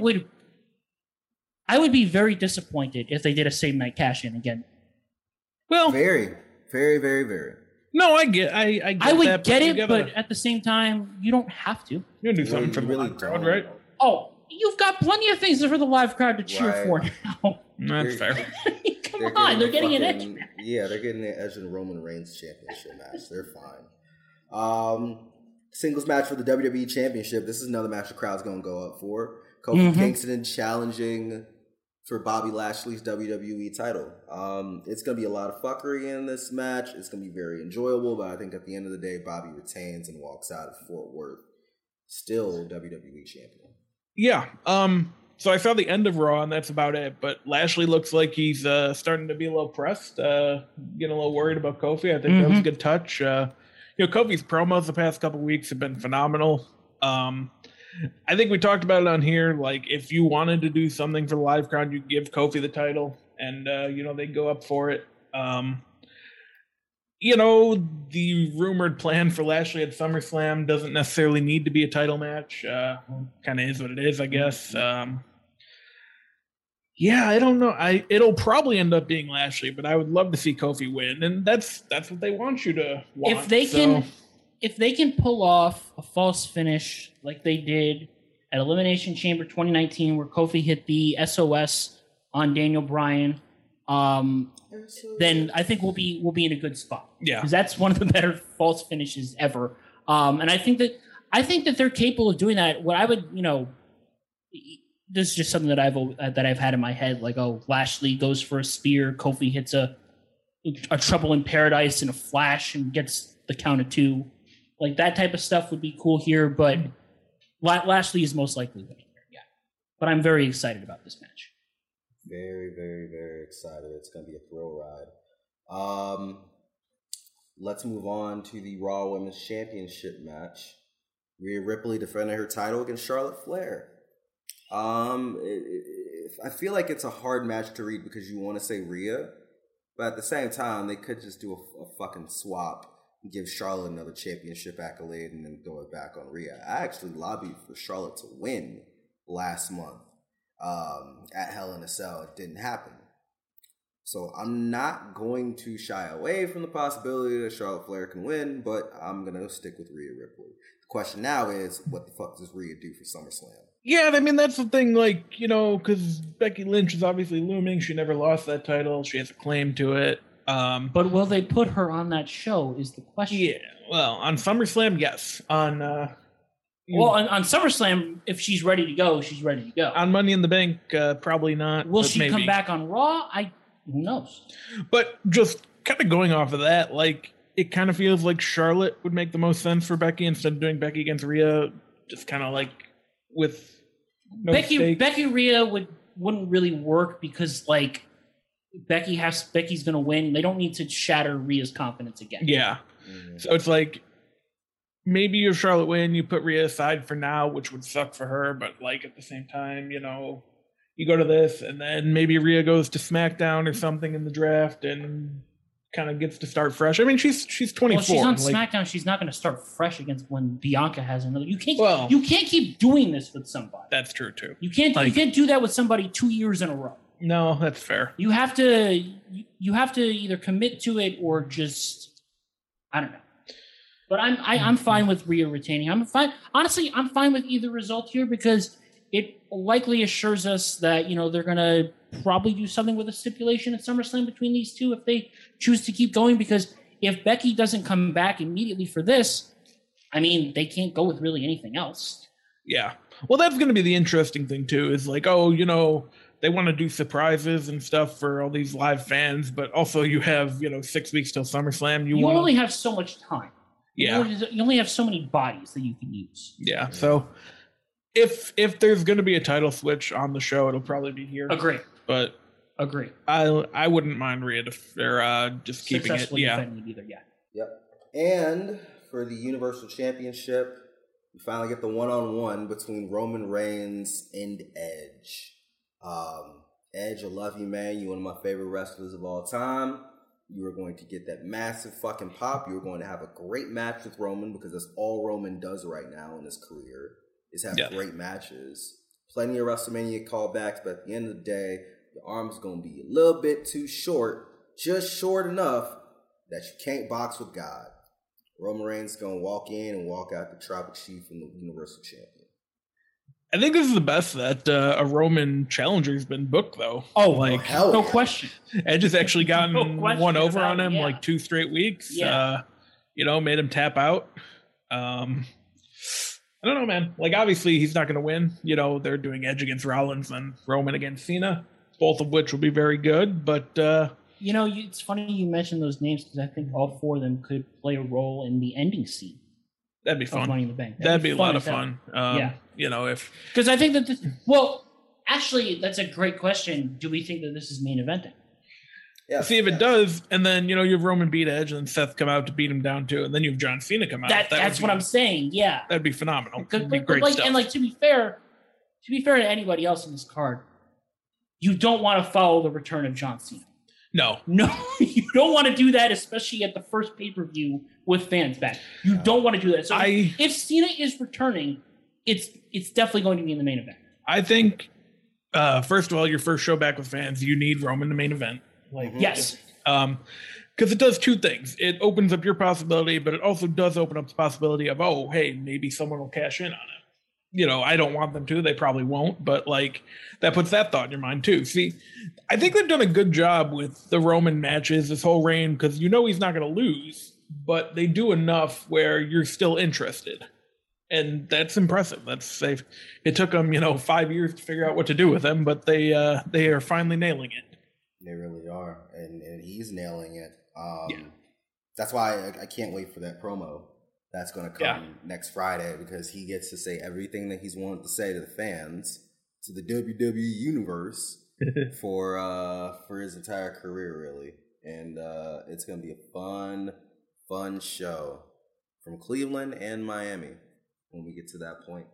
would be very disappointed if they did a same night cash in again. Well, very, very, very, very. No, I get. I would that, get it, but at the same time, you don't have to. You do something for the live crowd, right? Oh, you've got plenty of things for the live crowd to cheer for now. That's fair. Come on, they're getting an Edge match. Yeah, they're getting an Edge and Roman Reigns championship match. They're fine. Singles match for the WWE Championship. This is another match the crowd's going to go up for. Kofi Kingston challenging for Bobby Lashley's WWE title. It's going to be a lot of fuckery in this match. It's going to be very enjoyable, but I think at the end of the day, Bobby retains and walks out of Fort Worth still WWE champion. Yeah. So I saw the end of Raw, and that's about it. But Lashley looks like he's starting to be a little pressed, getting a little worried about Kofi. I think that was a good touch. Kofi's promos the past couple weeks have been phenomenal. I think we talked about it on here. Like, if you wanted to do something for the live crowd, you give Kofi the title, and they go up for it. The rumored plan for Lashley at SummerSlam doesn't necessarily need to be a title match. Kind of is what it is, I guess. I don't know. It'll probably end up being Lashley, but I would love to see Kofi win, and that's what they want you to want. If they can pull off a false finish like they did at Elimination Chamber 2019, where Kofi hit the SOS on Daniel Bryan, then I think we'll be in a good spot. Yeah, because that's one of the better false finishes ever. And I think that they're capable of doing that. What I would, this is just something that I've had in my head. Like, Lashley goes for a spear, Kofi hits a Trouble in Paradise in a flash and gets the count of 2. Like, that type of stuff would be cool here, but Lashley is most likely winning here. Yeah, but I'm very excited about this match. Very, very, very excited. It's going to be a thrill ride. Let's move on to the Raw Women's Championship match. Rhea Ripley defending her title against Charlotte Flair. I feel like it's a hard match to read because you want to say Rhea, but at the same time, they could just do a fucking swap and give Charlotte another championship accolade and then throw it back on Rhea. I actually lobbied for Charlotte to win last month at Hell in a Cell. It didn't happen. So I'm not going to shy away from the possibility that Charlotte Flair can win, but I'm going to stick with Rhea Ripley. The question now is, what the fuck does Rhea do for SummerSlam? Yeah, I mean, that's the thing, because Becky Lynch is obviously looming. She never lost that title. She has a claim to it. But will they put her on that show is the question. Yeah, well, on SummerSlam, yes. On SummerSlam, if she's ready to go, she's ready to go. On Money in the Bank, probably not. Will she come back on Raw? Who knows? But just kind of going off of that, it kind of feels like Charlotte would make the most sense for Becky instead of doing Becky against Rhea, just kind of with no Becky Rhea wouldn't really work because Becky's gonna win. They don't need to shatter Rhea's confidence again. Yeah. Mm-hmm. So it's maybe you have Charlotte win, you put Rhea aside for now, which would suck for her, but at the same time, you go to this, and then maybe Rhea goes to SmackDown or something in the draft and kind of gets to start fresh. I mean, she's 24. Well, she's on SmackDown. She's not going to start fresh against when Bianca has another. You can't keep doing this with somebody. That's true too. You can't do that with somebody 2 years in a row. No, that's fair. You have to either commit to it or just, I don't know. But I'm fine with Rhea retaining. I'm fine with either result here because it likely assures us that, they're going to probably do something with a stipulation at SummerSlam between these two if they choose to keep going. Because if Becky doesn't come back immediately for this, I mean, they can't go with really anything else. Yeah. Well, that's going to be the interesting thing, too, is they want to do surprises and stuff for all these live fans, but also you have, 6 weeks till SummerSlam. You only have so much time. Yeah. You only have so many bodies that you can use. Yeah. So if there's going to be a title switch on the show, it'll probably be here. Agree. But I wouldn't mind Rhea just keeping it. Yeah. Either. Yeah. Yep. And for the Universal Championship, we finally get the one-on-one between Roman Reigns and Edge. Edge, I love you, man. You're one of my favorite wrestlers of all time. You are going to get that massive fucking pop. You're going to have a great match with Roman because that's all Roman does right now in his career is have great matches. Plenty of WrestleMania callbacks, but at the end of the day, your arm's going to be a little bit too short, just short enough that you can't box with God. Roman Reigns is going to walk in and walk out the Tribal Chief and the Universal Champion. I think this is the best that a Roman challenger's been booked, though. Oh, like no question. Edge has actually gotten one over on him yeah. like 2 straight weeks. Yeah. Made him tap out. I don't know, man. Like, obviously, he's not going to win. They're doing Edge against Rollins and Roman against Cena, both of which will be very good. But it's funny you mentioned those names because I think all 4 of them could play a role in the ending scene. That'd be fun. Money in the Bank. That'd be a lot of fun. Because I think that actually, that's a great question. Do we think that this is main eventing? Yeah. See if it does, and then you have Roman beat Edge, and Seth come out to beat him down too, and then you have John Cena come out. That's what I'm saying. Yeah, that'd be phenomenal. That'd be great stuff. And to be fair to anybody else in this card, you don't want to follow the return of John Cena. No, you don't want to do that, especially at the first pay-per-view with fans back. You don't want to do that. So if Cena is returning, it's definitely going to be in the main event. I think, first of all, your first show back with fans, you need Roman the main event. Yes. Because it does 2 things. It opens up your possibility, but it also does open up the possibility of, maybe someone will cash in on it. I don't want them to. They probably won't, but that puts that thought in your mind too. See, I think they've done a good job with the Roman matches this whole reign because he's not going to lose, but they do enough where you're still interested. And that's impressive. That's safe. It took them, 5 years to figure out what to do with him, but they are finally nailing it. They really are, and he's nailing it. That's why I can't wait for that promo that's going to come next Friday because he gets to say everything that he's wanted to say to the fans, to the WWE universe for his entire career, really. And it's going to be a fun show from Cleveland and Miami when we get to that point.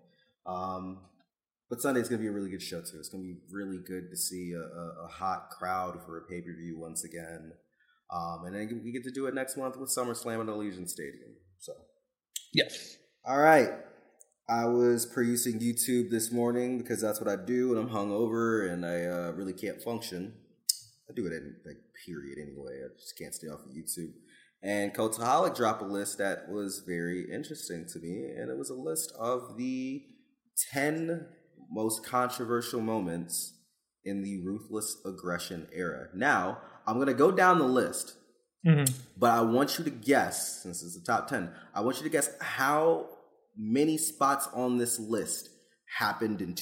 But Sunday's going to be a really good show, too. It's going to be really good to see a hot crowd for a pay-per-view once again. And then we get to do it next month with SummerSlam at Allegiant Stadium. So, yes. All right. I was perusing YouTube this morning because that's what I do when I'm hungover and I really can't function. I do it in period anyway. I just can't stay off of YouTube. And Cultaholic dropped a list that was very interesting to me. And it was a list of the 10 most controversial moments in the Ruthless Aggression era. Now, I'm going to go down the list, but I want you to guess, since it's the top 10, I want you to guess how many spots on this list happened in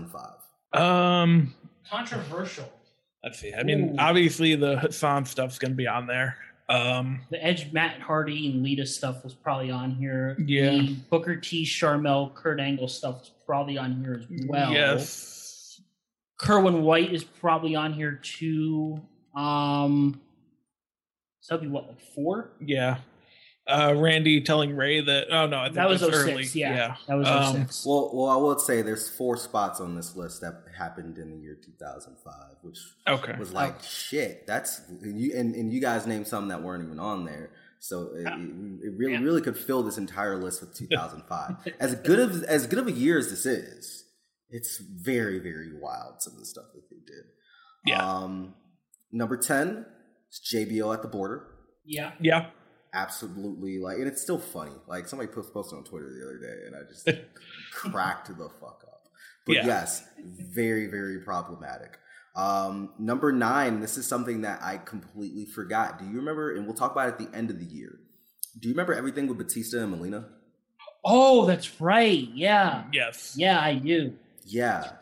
2005. Controversial. Let's see. I mean, obviously the Hassan stuff's going to be on there. The Edge, Matt Hardy, and Lita stuff was probably on here. Yeah. The Booker T, Sharmell, Kurt Angle stuff was probably on here as well. Yes. Kerwin White is probably on here too. So that'd be 4? Yeah. Randy telling Ray that. Oh no, I think that was 06. Early. Yeah, that was 06. Well, I will say there's 4 spots on this list that happened in the year 2005, which was shit. That's and you guys named some that weren't even on there, so it really could fill this entire list with 2005. As good of a year as this is, it's very, very wild some of the stuff that they did. Yeah. Number 10 is JBL at the border. Yeah. Yeah. Absolutely, and it's still funny. Somebody posted on Twitter the other day, and I just cracked the fuck up. But yes, very, very problematic. Number 9, this is something that I completely forgot. Do you remember, and we'll talk about it at the end of the year, do you remember everything with Batista and Melina? Oh, that's right. Yeah. Yes. Yeah, I do. Yeah.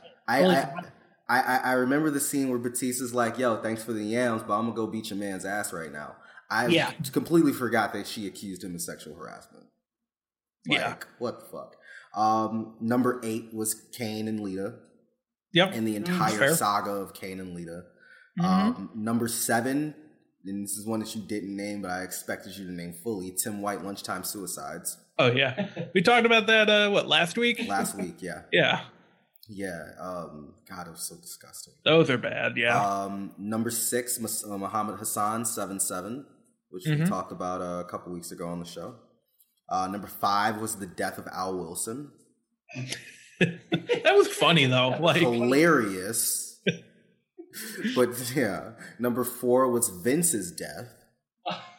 I remember the scene where Batista's like, yo, thanks for the yams, but I'm going to go beat your man's ass right now. I completely forgot that she accused him of sexual harassment. What the fuck? Number 8 was Kane and Lita. Yep. And the entire saga of Kane and Lita. Number 7, and this is one that you didn't name, but I expected you to name fully, Tim White Lunchtime Suicides. Oh, yeah. We talked about that, last week? Last week, yeah. Yeah. Yeah. God, it was so disgusting. Those are bad, yeah. Number 6, Muhammad Hassan 7-7, which we talked about a couple weeks ago on the show. Number 5 was the death of Al Wilson. That was funny, though. Hilarious. But, yeah. Number 4 was Vince's death.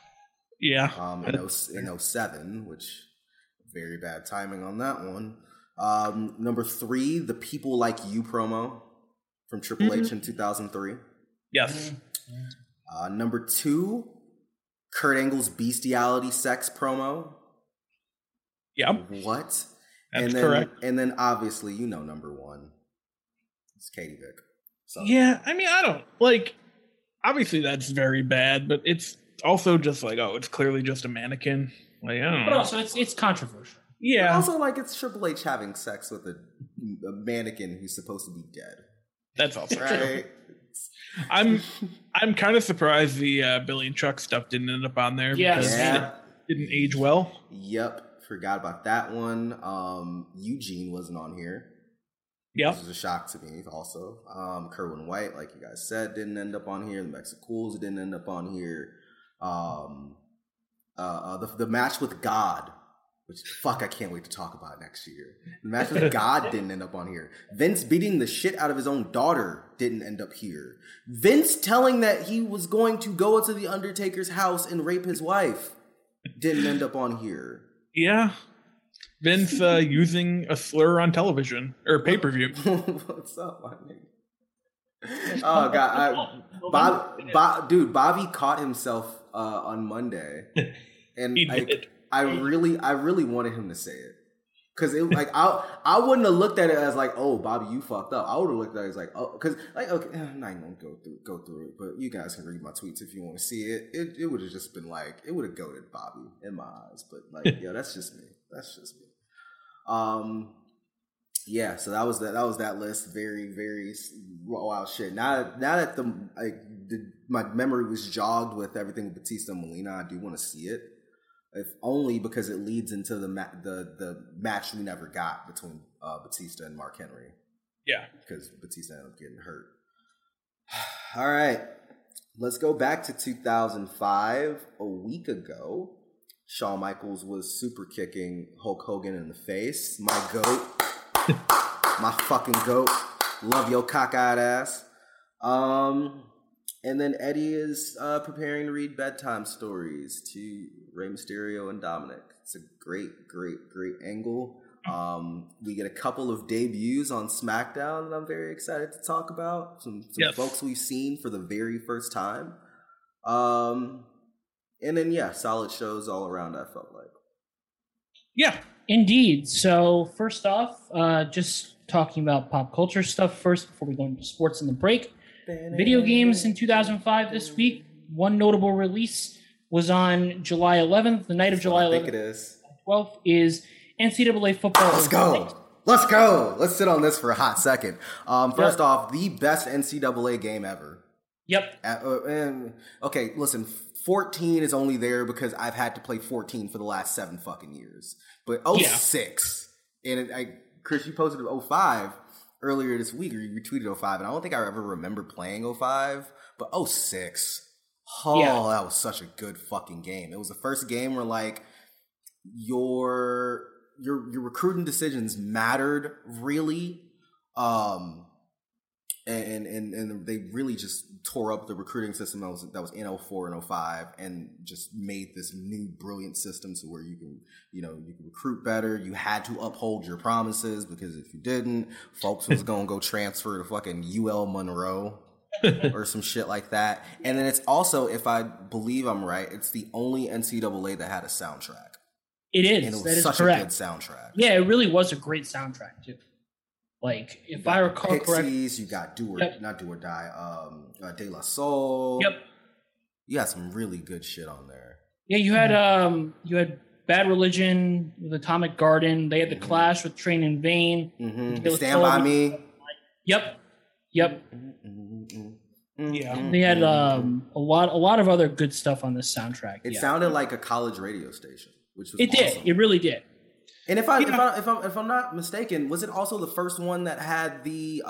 Yeah. In 07, which very bad timing on that one. Number 3, the People Like You promo from Triple H in 2003. Yes. Number 2, Kurt Angle's bestiality sex promo. Yep. What? That's correct. And then obviously, number 1. It's Katie Vick. So. Yeah, I mean, I don't like. Obviously, that's very bad, but it's also just like, it's clearly just a mannequin. Like, I don't know. But also, it's controversial. Yeah. But also, like, it's Triple H having sex with a mannequin who's supposed to be dead. That's also right. I'm kind of surprised the Billy and Chuck stuff didn't end up on there because it didn't age well. Yep, forgot about that one. Eugene wasn't on here. Yeah, which is a shock to me. Also, Kerwin White, like you guys said, didn't end up on here. The Mexicools didn't end up on here. The match with God. Which, I can't wait to talk about next year. The match with God didn't end up on here. Vince beating the shit out of his own daughter didn't end up here. Vince telling that he was going to go to the Undertaker's house and rape his wife didn't end up on here. Yeah. Vince using a slur on television or pay-per-view. What's up, my nigga? Oh, God. Dude, Bobby caught himself on Monday. And he did. I really wanted him to say it, because it like I wouldn't have looked at it as like, oh, Bobby, you fucked up. I would have looked at it as like, oh, because like, okay, I'm not even gonna go through it, but you guys can read my tweets if you want to see it. It would have just been like, it would have goated Bobby in my eyes, but like, yeah, that's just me. Yeah, so that was that list. Very, very wild shit. Now that my memory was jogged with everything with Batista and Molina, I do want to see it. If only because it leads into the match we never got between Batista and Mark Henry. Yeah. Because Batista ended up getting hurt. All right. Let's go back to 2005. A week ago, Shawn Michaels was super kicking Hulk Hogan in the face. My goat. My fucking goat. Love your cockeyed ass. And then Eddie is preparing to read bedtime stories to Rey Mysterio and Dominic. It's a great angle. We get a couple of debuts on SmackDown that I'm very excited to talk about. Some folks we've seen for the very first time. And then, solid shows all around, I felt like. Yeah, indeed. So first off, just talking about pop culture stuff first before we go into sports in the break. Video games in 2005 this week. One notable release was on July 11th, the night of July 11th. I think it is. 12th is NCAA football. Let's go. Let's sit on this for a hot second. First off, the best NCAA game ever. Yep. Okay, listen, 14 is only there because I've had to play 14 for the last 7 fucking years. But 06, and Chris, you posted 05. Earlier this week, or you retweeted 05, and I don't think I ever remember playing 05, but 06. That was such a good fucking game. It was the first game where like your recruiting decisions mattered really, and they really just tore up the recruiting system that was in 04 and 05, and just made this new brilliant system so where you can recruit better. You had to uphold your promises, because if you didn't, folks was gonna go transfer to fucking UL Monroe or some shit like that. And then it's also, if I believe I'm right, it's the only NCAA that had a soundtrack. It is. And it was that is such correct. a good soundtrack. Yeah, it really was a great soundtrack too. Like, if I recall correctly, you got not Do or Die, De La Soul. Yep. You got some really good shit on there. Yeah, you had Bad Religion with Atomic Garden. They had the Clash with Train in Vain. Stand By Me. Yep. Yeah. They had a lot of other good stuff on this soundtrack. It sounded like a college radio station, which was awesome. Did. It really did. And if I'm not mistaken, was it also the first one that had the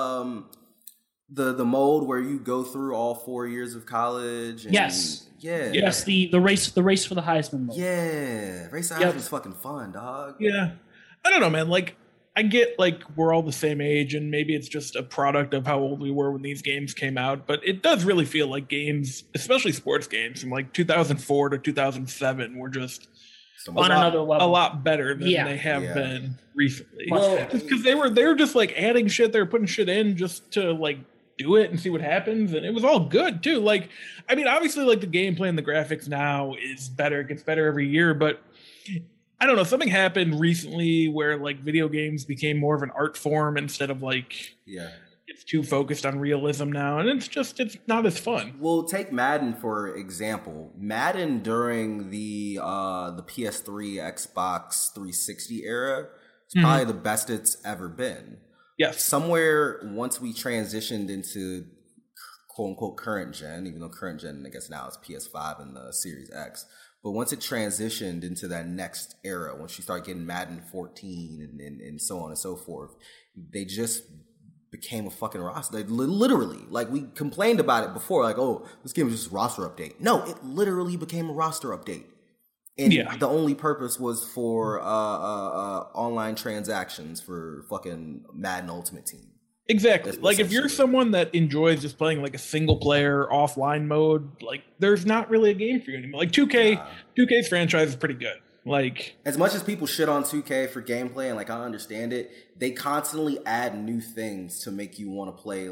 mode where you go through all 4 years of college? And, yes. Yeah. Yes. The race for the Heisman mode. Yeah. Race for the Heisman was fucking fun, dog. Yeah. I don't know, man. Like, I get like we're all the same age, and maybe it's just a product of how old we were when these games came out, but it does really feel like games, especially sports games, from like 2004 to 2007 were just on another level. A lot better than they have been recently. Well, because they were just like adding shit, they were putting shit in just to like do it and see what happens, and it was all good too. Like, I mean, obviously, like the gameplay and the graphics now is better. It gets better every year, but I don't know. Something happened recently where like video games became more of an art form instead of like it's too focused on realism now, and it's not as fun. Well, take Madden for example. Madden during the PS3, Xbox 360 era is probably the best it's ever been. Yes. Somewhere once we transitioned into quote unquote current gen, even though current gen I guess now is PS5 and the Series X. But once it transitioned into that next era, once you start getting Madden 14 and so on and so forth, they just became a fucking roster. They literally, like we complained about it before, like, oh, this game is just a roster update. No, it literally became a roster update. And the only purpose was for online transactions for fucking Madden Ultimate Team. Exactly. Like if you're someone that enjoys just playing like a single player offline mode, like there's not really a game for you anymore. Like 2K's franchise is pretty good. Like as much as people shit on 2K for gameplay and like I understand it, they constantly add new things to make you want to play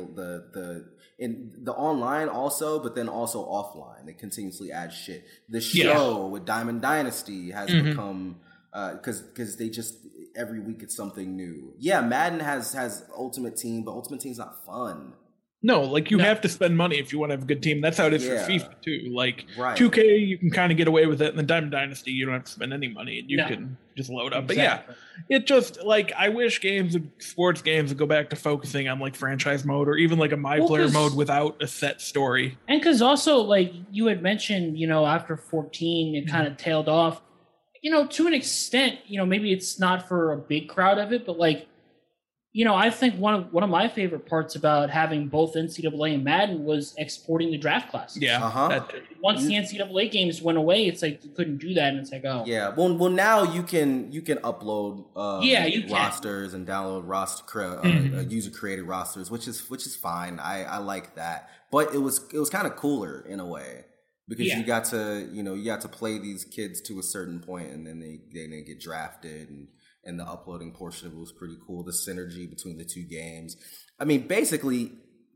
the online also, but then also offline. They continuously add shit. The show with Diamond Dynasty has become because they just every week it's something new. Yeah, Madden has Ultimate Team, but Ultimate Team's not fun. No, like you have to spend money if you want to have a good team. That's how it is for FIFA too. Like 2K, you can kind of get away with it, and then Diamond Dynasty, you don't have to spend any money, and you can just load up. Exactly. But it just like I wish sports games would go back to focusing on like franchise mode or even like a player mode without a set story. And because also like you had mentioned, after 14, it kind of tailed off. To an extent, maybe it's not for a big crowd of it, but like. I think one of my favorite parts about having both NCAA and Madden was exporting the draft classes. Yeah. Once the NCAA games went away, it's like you couldn't do that, and it's like, oh. Yeah. Well, now you can upload rosters and download user created rosters, which is fine. I like that, but it was kind of cooler in a way because you got to play these kids to a certain point, and then they get drafted and the uploading portion of it was pretty cool. The synergy between the two games. I mean, basically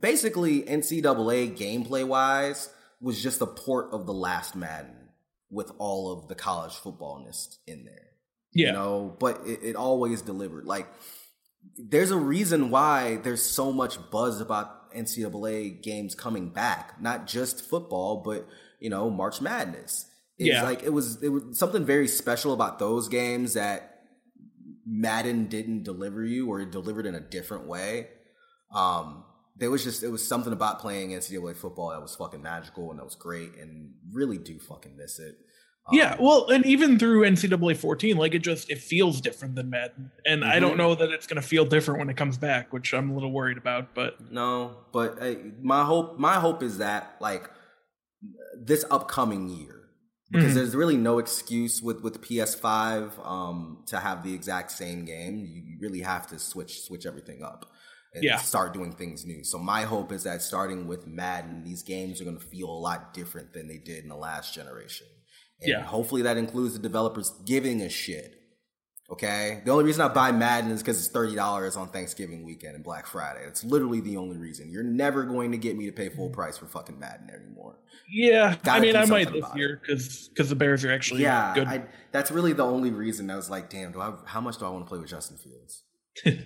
NCAA gameplay-wise was just a port of the last Madden with all of the college footballness in there. Yeah. But it always delivered. Like, there's a reason why there's so much buzz about NCAA games coming back. Not just football, but, March Madness. It was something very special about those games that Madden didn't deliver you, or it delivered in a different way. It was something about playing NCAA football that was fucking magical and that was great, and really do fucking miss it. And even through NCAA 14, like it feels different than Madden, and I don't know that it's going to feel different when it comes back, which I'm a little worried about. But my hope is that like this upcoming year. Because there's really no excuse with PS5 to have the exact same game. You really have to switch everything up and start doing things new. So my hope is that starting with Madden, these games are going to feel a lot different than they did in the last generation. And hopefully that includes the developers giving a shit. Okay? The only reason I buy Madden is because it's $30 on Thanksgiving weekend and Black Friday. It's literally the only reason. You're never going to get me to pay full price for fucking Madden anymore. Yeah, I mean, I might this year because the Bears are actually good. That's really the only reason. I was like, damn, how much do I want to play with Justin Fields? Do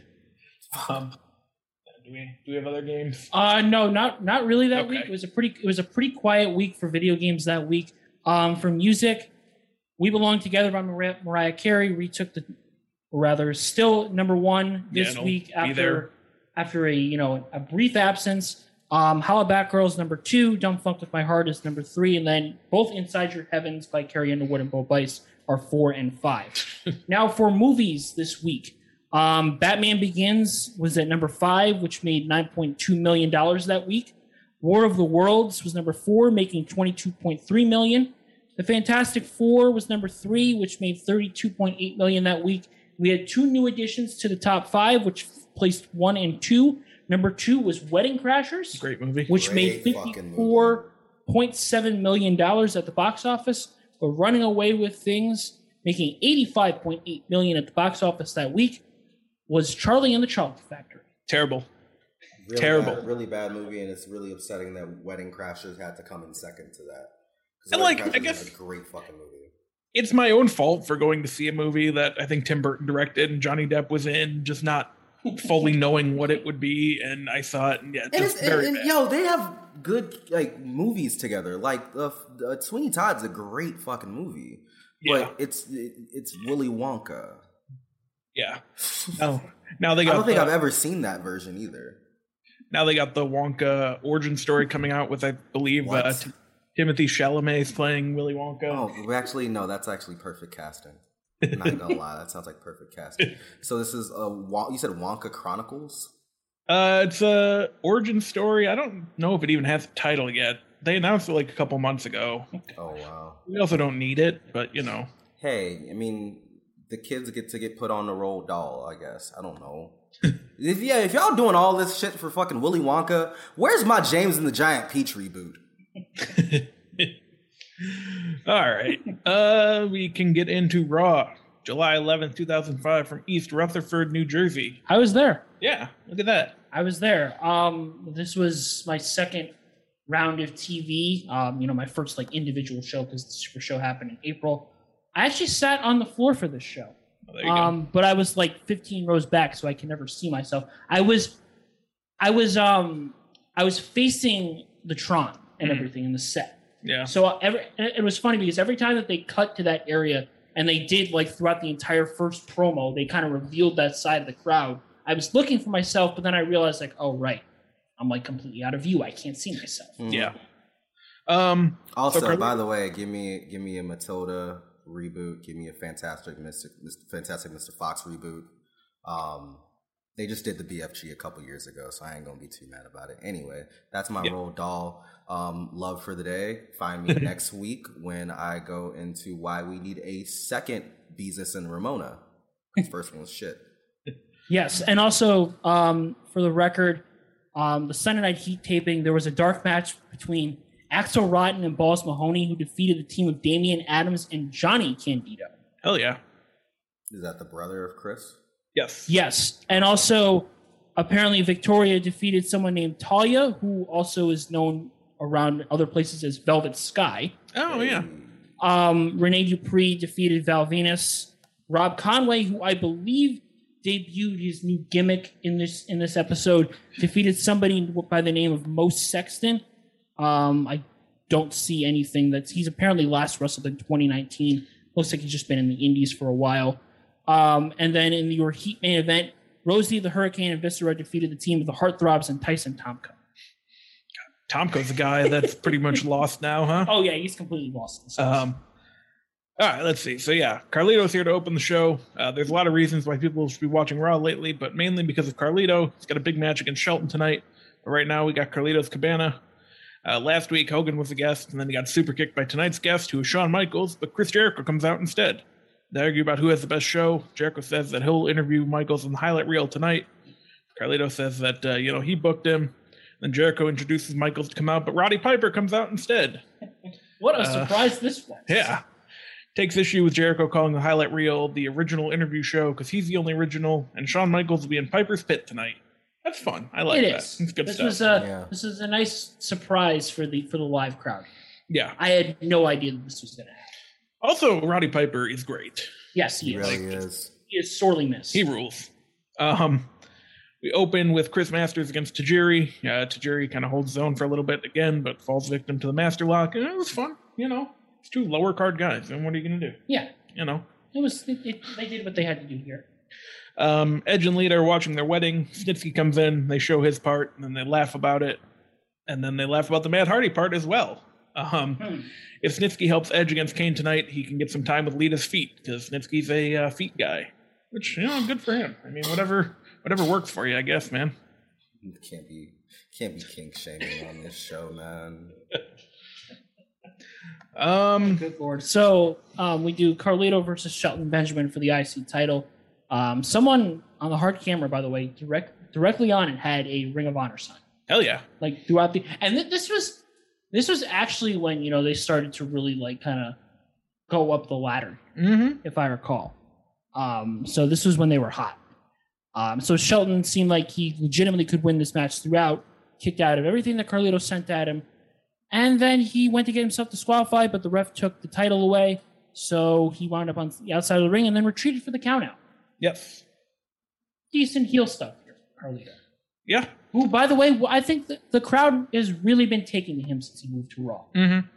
we have other games? No, not really that week. It was a pretty quiet week for video games that week. For music, We Belong Together by Mariah Carey still number one this week after a brief absence. How About Girls number 2, Dumb Funk With My Heart is number 3, and then both Inside Your Heavens by Carrie Underwood and Bo Bice are 4 and 5. Now for movies this week, Batman Begins was at number 5, which made $9.2 million that week. War of the Worlds was number 4, making $22.3 million. The Fantastic Four was number 3, which made $32.8 million that week. We had 2 new additions to the top 5, which placed 1 and 2. Number 2 was Wedding Crashers. Great movie. Which made $54.7 million at the box office. But running away with things making $85.8 million at the box office that week, was Charlie and the Chocolate Factory. Terrible. Really bad movie, and it's really upsetting that Wedding Crashers had to come in second to that. And like, I guess it's a great fucking movie. It's my own fault for going to see a movie that I think Tim Burton directed and Johnny Depp was in, just not fully knowing what it would be. And I saw it, and yeah, just very bad. Yo, they have good like movies together. Like Sweeney Todd's a great fucking movie, but it's Willy Wonka. Yeah. Now they got. I don't think I've ever seen that version either. Now they got the Wonka origin story coming out with, I believe, Timothy Chalamet's playing Willy Wonka. Oh, actually, no, that's actually perfect casting. I'm not gonna lie, that sounds like perfect casting. So this is you said Wonka Chronicles? It's a origin story. I don't know if it even has a title yet. They announced it like a couple months ago. Oh wow. We also don't need it, but you know. Hey, I mean, the kids get to get put on the Roald Dahl, I guess. I don't know. If y'all doing all this shit for fucking Willy Wonka, where's my James and the Giant Peach reboot? All right. We can get into Raw, July 11th, 2005, from East Rutherford, New Jersey. I was there. Yeah, look at that. I was there. This was my second round of TV. My first like individual show because the Super Show happened in April. I actually sat on the floor for this show. Oh, there you go. But I was like 15 rows back, so I can never see myself. I was facing the Tron and everything in the set. Yeah. So it was funny because every time that they cut to that area, and they did like throughout the entire first promo, they kind of revealed that side of the crowd. I was looking for myself, but then I realized like, oh right, I'm like completely out of view. I can't see myself. Yeah. Also, by the way, give me a Matilda reboot. Give me a Fantastic Mr. Fox reboot. They just did the BFG a couple years ago, so I ain't gonna be too mad about it. Anyway, that's my Roald Dahl love for the day. Find me next week when I go into why we need a second Beezus and Ramona. The first one was shit. Yes, and also for the record, the Sunday Night Heat taping, there was a dark match between Axel Rotten and Balls Mahoney, who defeated the team of Damian Adams and Johnny Candido. Hell yeah. Is that the brother of Chris? Yes. Yes. And also, apparently, Victoria defeated someone named Talia, who also is known around other places as Velvet Sky. Oh, yeah. Rene Dupree defeated Val Venus. Rob Conway, who I believe debuted his new gimmick in this episode, defeated somebody by the name of Mo Sexton. I don't see anything he's apparently last wrestled in 2019. Looks like he's just been in the indies for a while. And then in your Heat main event, Rosie the Hurricane and Viscera defeated the team of the Heartthrobs and Tyson Tomko. Tomko's a guy that's pretty much lost now, huh? Oh, yeah, he's completely lost. All right, let's see. So, yeah, Carlito's here to open the show. There's a lot of reasons why people should be watching Raw lately, but mainly because of Carlito. He's got a big match against Shelton tonight. But right now, we got Carlito's Cabana. Last week, Hogan was a guest, and then he got super kicked by tonight's guest, who is Shawn Michaels, but Chris Jericho comes out instead. They argue about who has the best show. Jericho says that he'll interview Michaels on the highlight reel tonight. Carlito says that, he booked him. Then Jericho introduces Michaels to come out, but Roddy Piper comes out instead. What a surprise this was. Yeah. Takes issue with Jericho calling the highlight reel the original interview show because he's the only original, and Shawn Michaels will be in Piper's pit tonight. That's fun. I like that. It's good stuff. This is a nice surprise for the live crowd. Yeah. I had no idea that this was going to happen. Also, Roddy Piper is great. Yes, he is. Really is. He is sorely missed. He rules. We open with Chris Masters against Tajiri. Tajiri kind of holds his own for a little bit again, but falls victim to the Master Lock. And it was fun, It's two lower card guys, and what are you going to do? Yeah. It was. They did what they had to do here. Edge and Lita are watching their wedding. Snitsky comes in, they show his part, and then they laugh about it. And then they laugh about the Matt Hardy part as well. If Snitsky helps Edge against Kane tonight, he can get some time with Lita's feet, because Snitsky's a feet guy. Which, good for him. I mean, whatever works for you, I guess, man. You can't be kink shaming on this show, man. Good lord. So we do Carlito versus Shelton Benjamin for the IC title. Someone on the hard camera, by the way, directly on it had a Ring of Honor sign. Hell yeah! Like throughout this was actually when they started to really like kind go up the ladder, if I recall. So this was when they were hot. So Shelton seemed like he legitimately could win this match throughout, kicked out of everything that Carlito sent at him. And then he went to get himself disqualified, but the ref took the title away. So he wound up on the outside of the ring and then retreated for the countout. Yes. Decent heel stuff here, Carlito. Yeah. Who, by the way, I think the crowd has really been taking to him since he moved to Raw.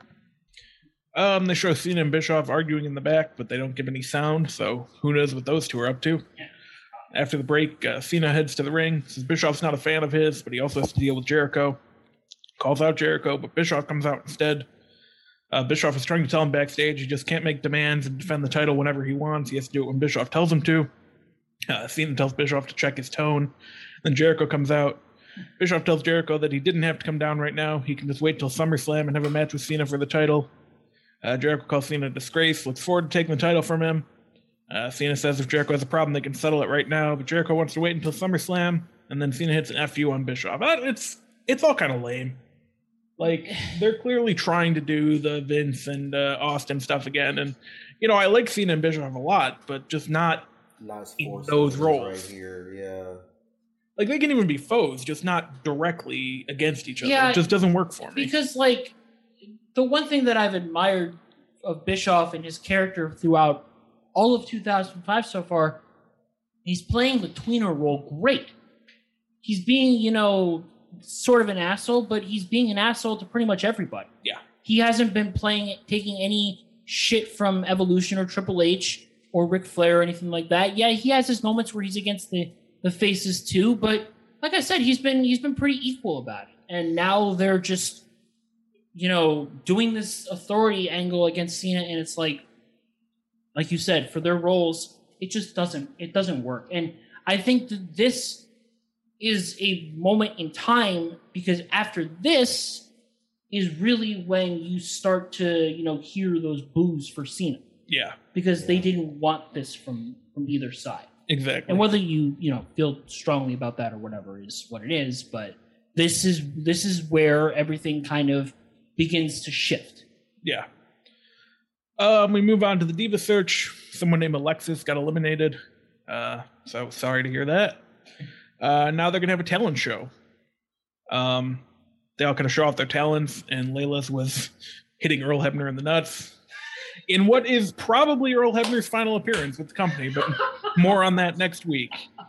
They show Cena and Bischoff arguing in the back, but they don't give any sound, so who knows what those two are up to. Yeah. After the break, Cena heads to the ring. Says Bischoff's not a fan of his, but he also has to deal with Jericho. Calls out Jericho, but Bischoff comes out instead. Bischoff is trying to tell him backstage he just can't make demands and defend the title whenever he wants. He has to do it when Bischoff tells him to. Cena tells Bischoff to check his tone. Then Jericho comes out. Bischoff tells Jericho that he didn't have to come down right now. He can just wait till SummerSlam and have a match with Cena for the title. Jericho calls Cena a disgrace, looks forward to taking the title from him. Cena says if Jericho has a problem, they can settle it right now, but Jericho wants to wait until SummerSlam, and then Cena hits an FU on Bischoff. It's all kind of lame. Like, they're clearly trying to do the Vince and Austin stuff again, and, I like Cena and Bischoff a lot, but just not in those roles. Right here, yeah. Like, they can even be foes, just not directly against each other. Yeah, it just doesn't work for me. Because, like, the one thing that I've admired of Bischoff and his character throughout all of 2005 so far, he's playing the tweener role great. He's being, sort of an asshole, but he's being an asshole to pretty much everybody. Yeah. He hasn't been taking any shit from Evolution or Triple H or Ric Flair or anything like that. Yeah, he has his moments where he's against the faces too, but like I said, he's been pretty equal about it. And now they're just, doing this authority angle against Cena, and it's like you said, for their roles, it just doesn't work. And I think that this is a moment in time, because after this is really when you start to, hear those boos for Cena. Yeah. Because they didn't want this from either side. Exactly. And whether you, feel strongly about that or whatever is what it is, but this is where everything kind of begins to shift. Yeah. We move on to the Diva search. Someone named Alexis got eliminated. So sorry to hear that. Now they're going to have a talent show. They all kind of show off their talents, and Layla's was hitting Earl Hebner in the nuts in what is probably Earl Hebner's final appearance with the company, but more on that next week.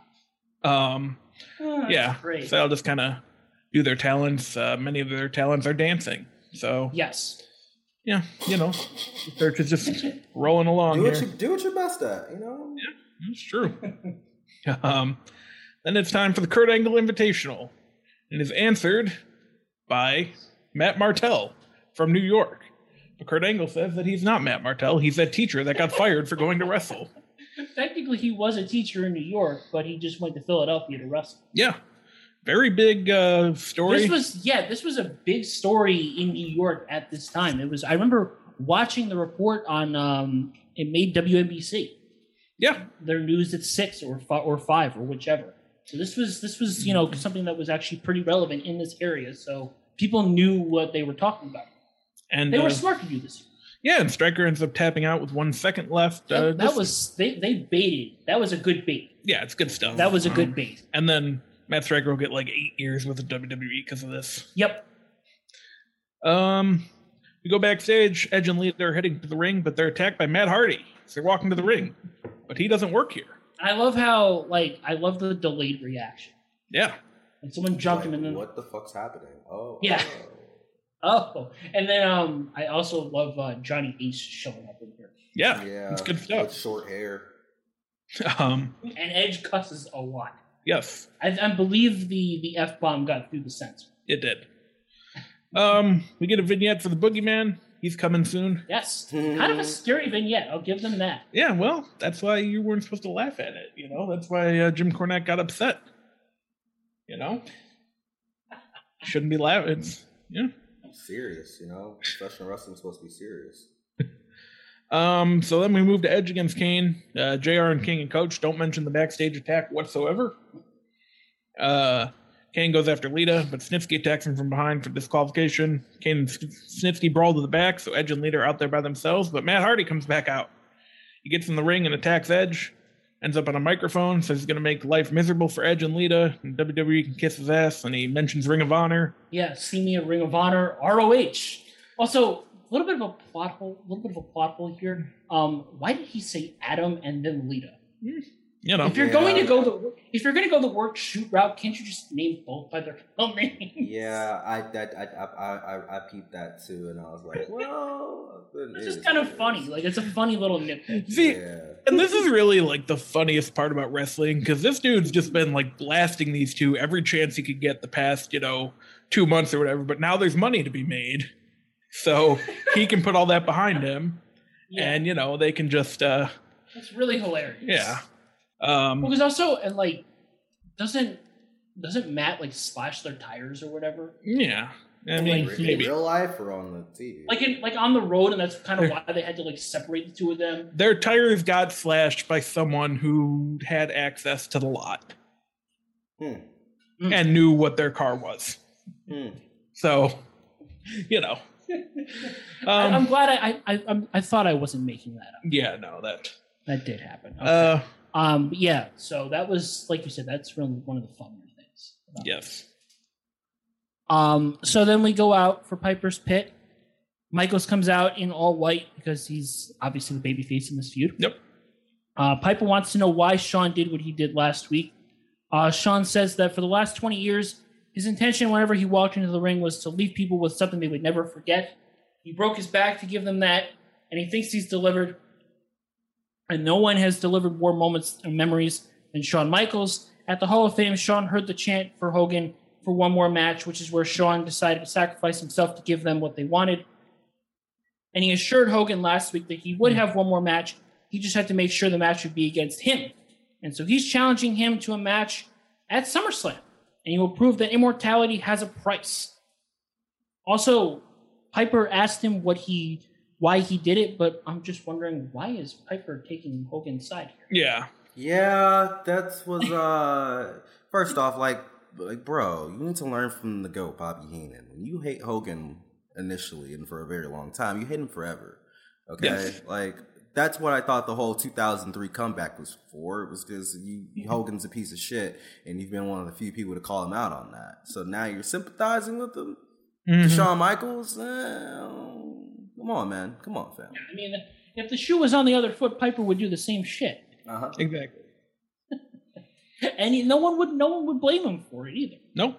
Yeah, great. So they'll just kind of do their talents. Many of their talents are dancing. So yes. Yeah, the search is just rolling along. Do what you're best at, Yeah, that's true. Then it's time for the Kurt Angle Invitational, and is answered by Matt Martell from New York. But Kurt Angle says that he's not Matt Martell. He's that teacher that got fired for going to wrestle. Technically, he was a teacher in New York, but he just went to Philadelphia to wrestle. Yeah. Very big story. This was a big story in New York at this time. I remember watching the report on it made WNBC. Yeah. Their news at 6 or 5 or whichever. So this was something that was actually pretty relevant in this area. So people knew what they were talking about. And they were smart to do this. Yeah, and Stryker ends up tapping out with 1 second left. They baited. That was a good bait. Yeah, it's good stuff. That was a good bait. And then Matt Stryker will get like 8 years with the WWE because of this. Yep. We go backstage. Edge and Lita are heading to the ring, but they're attacked by Matt Hardy. So they're walking to the ring, but he doesn't work here. I love how I love the delayed reaction. Yeah. And someone jumped him, and then what the fuck's happening? Oh. Yeah. Oh, and then I also love Johnny Ace showing up in here. Yeah, it's good stuff. With short hair. And Edge cusses a lot. Yes, I believe the F-bomb got through the censor. It did. We get a vignette for the Boogeyman. He's coming soon. Yes, kind of a scary vignette. I'll give them that. Yeah, well, that's why you weren't supposed to laugh at it. That's why Jim Cornette got upset. Shouldn't be laughing. Yeah. Serious, professional wrestling's supposed to be serious. So then we move to Edge against Kane. JR and King and Coach don't mention the backstage attack whatsoever. Kane Kane goes after Lita, but Snitsky attacks him from behind for disqualification. Kane and Snitsky brawl to the back, so Edge and Lita are out there by themselves, but Matt Hardy comes back out. He gets in the ring and attacks Edge, ends up on a microphone, says he's going to make life miserable for Edge and Lita, and WWE can kiss his ass, and he mentions Ring of Honor. Yeah, see me at Ring of Honor, ROH. Also, a little bit of a plot hole here. Why did he say Adam and then Lita? You know, if you're going to go the work shoot route, can't you just name both by their real names? Yeah, I peeped that too, and I was like, well, it's just kind of funny. Like, it's a funny little nitpick. See, and this is really like the funniest part about wrestling, because this dude's just been like blasting these two every chance he could get the past 2 months or whatever. But now there's money to be made, so he can put all that behind him, and they can just. It's really hilarious. Yeah. Because also, and like, doesn't Matt like slash their tires or whatever? Yeah, I mean, like, maybe in real life or on the TV, like on the road, and that's kind of why they had to like separate the two of them. Their tires got slashed by someone who had access to the lot and knew what their car was. So, I'm glad I thought I wasn't making that up. Yeah, no, that did happen. Okay. Yeah, so that was, like you said, that's really one of the funnier things. Yes. So then we go out for Piper's Pit. Michaels comes out in all white because he's obviously the babyface in this feud. Yep. Piper wants to know why Shawn did what he did last week. Shawn says that for the last 20 years, his intention whenever he walked into the ring was to leave people with something they would never forget. He broke his back to give them that, and he thinks he's delivered. And no one has delivered more moments and memories than Shawn Michaels. At the Hall of Fame, Shawn heard the chant for Hogan for one more match, which is where Shawn decided to sacrifice himself to give them what they wanted. And he assured Hogan last week that he would have one more match. He just had to make sure the match would be against him. And so he's challenging him to a match at SummerSlam. And he will prove that immortality has a price. Also, Piper asked him why he did it, but I'm just wondering, why is Piper taking Hogan's side here? Yeah, that was, first off, like, bro, you need to learn from the GOAT, Bobby Heenan. When you hate Hogan initially and for a very long time, you hate him forever, okay? Yes. Like, that's what I thought the whole 2003 comeback was for. It was because Hogan's a piece of shit, and you've been one of the few people to call him out on that. So now you're sympathizing with him? Shawn Michaels? Come on, man. Come on, fam. I mean, if the shoe was on the other foot, Piper would do the same shit. Exactly. And no one would blame him for it either. Nope.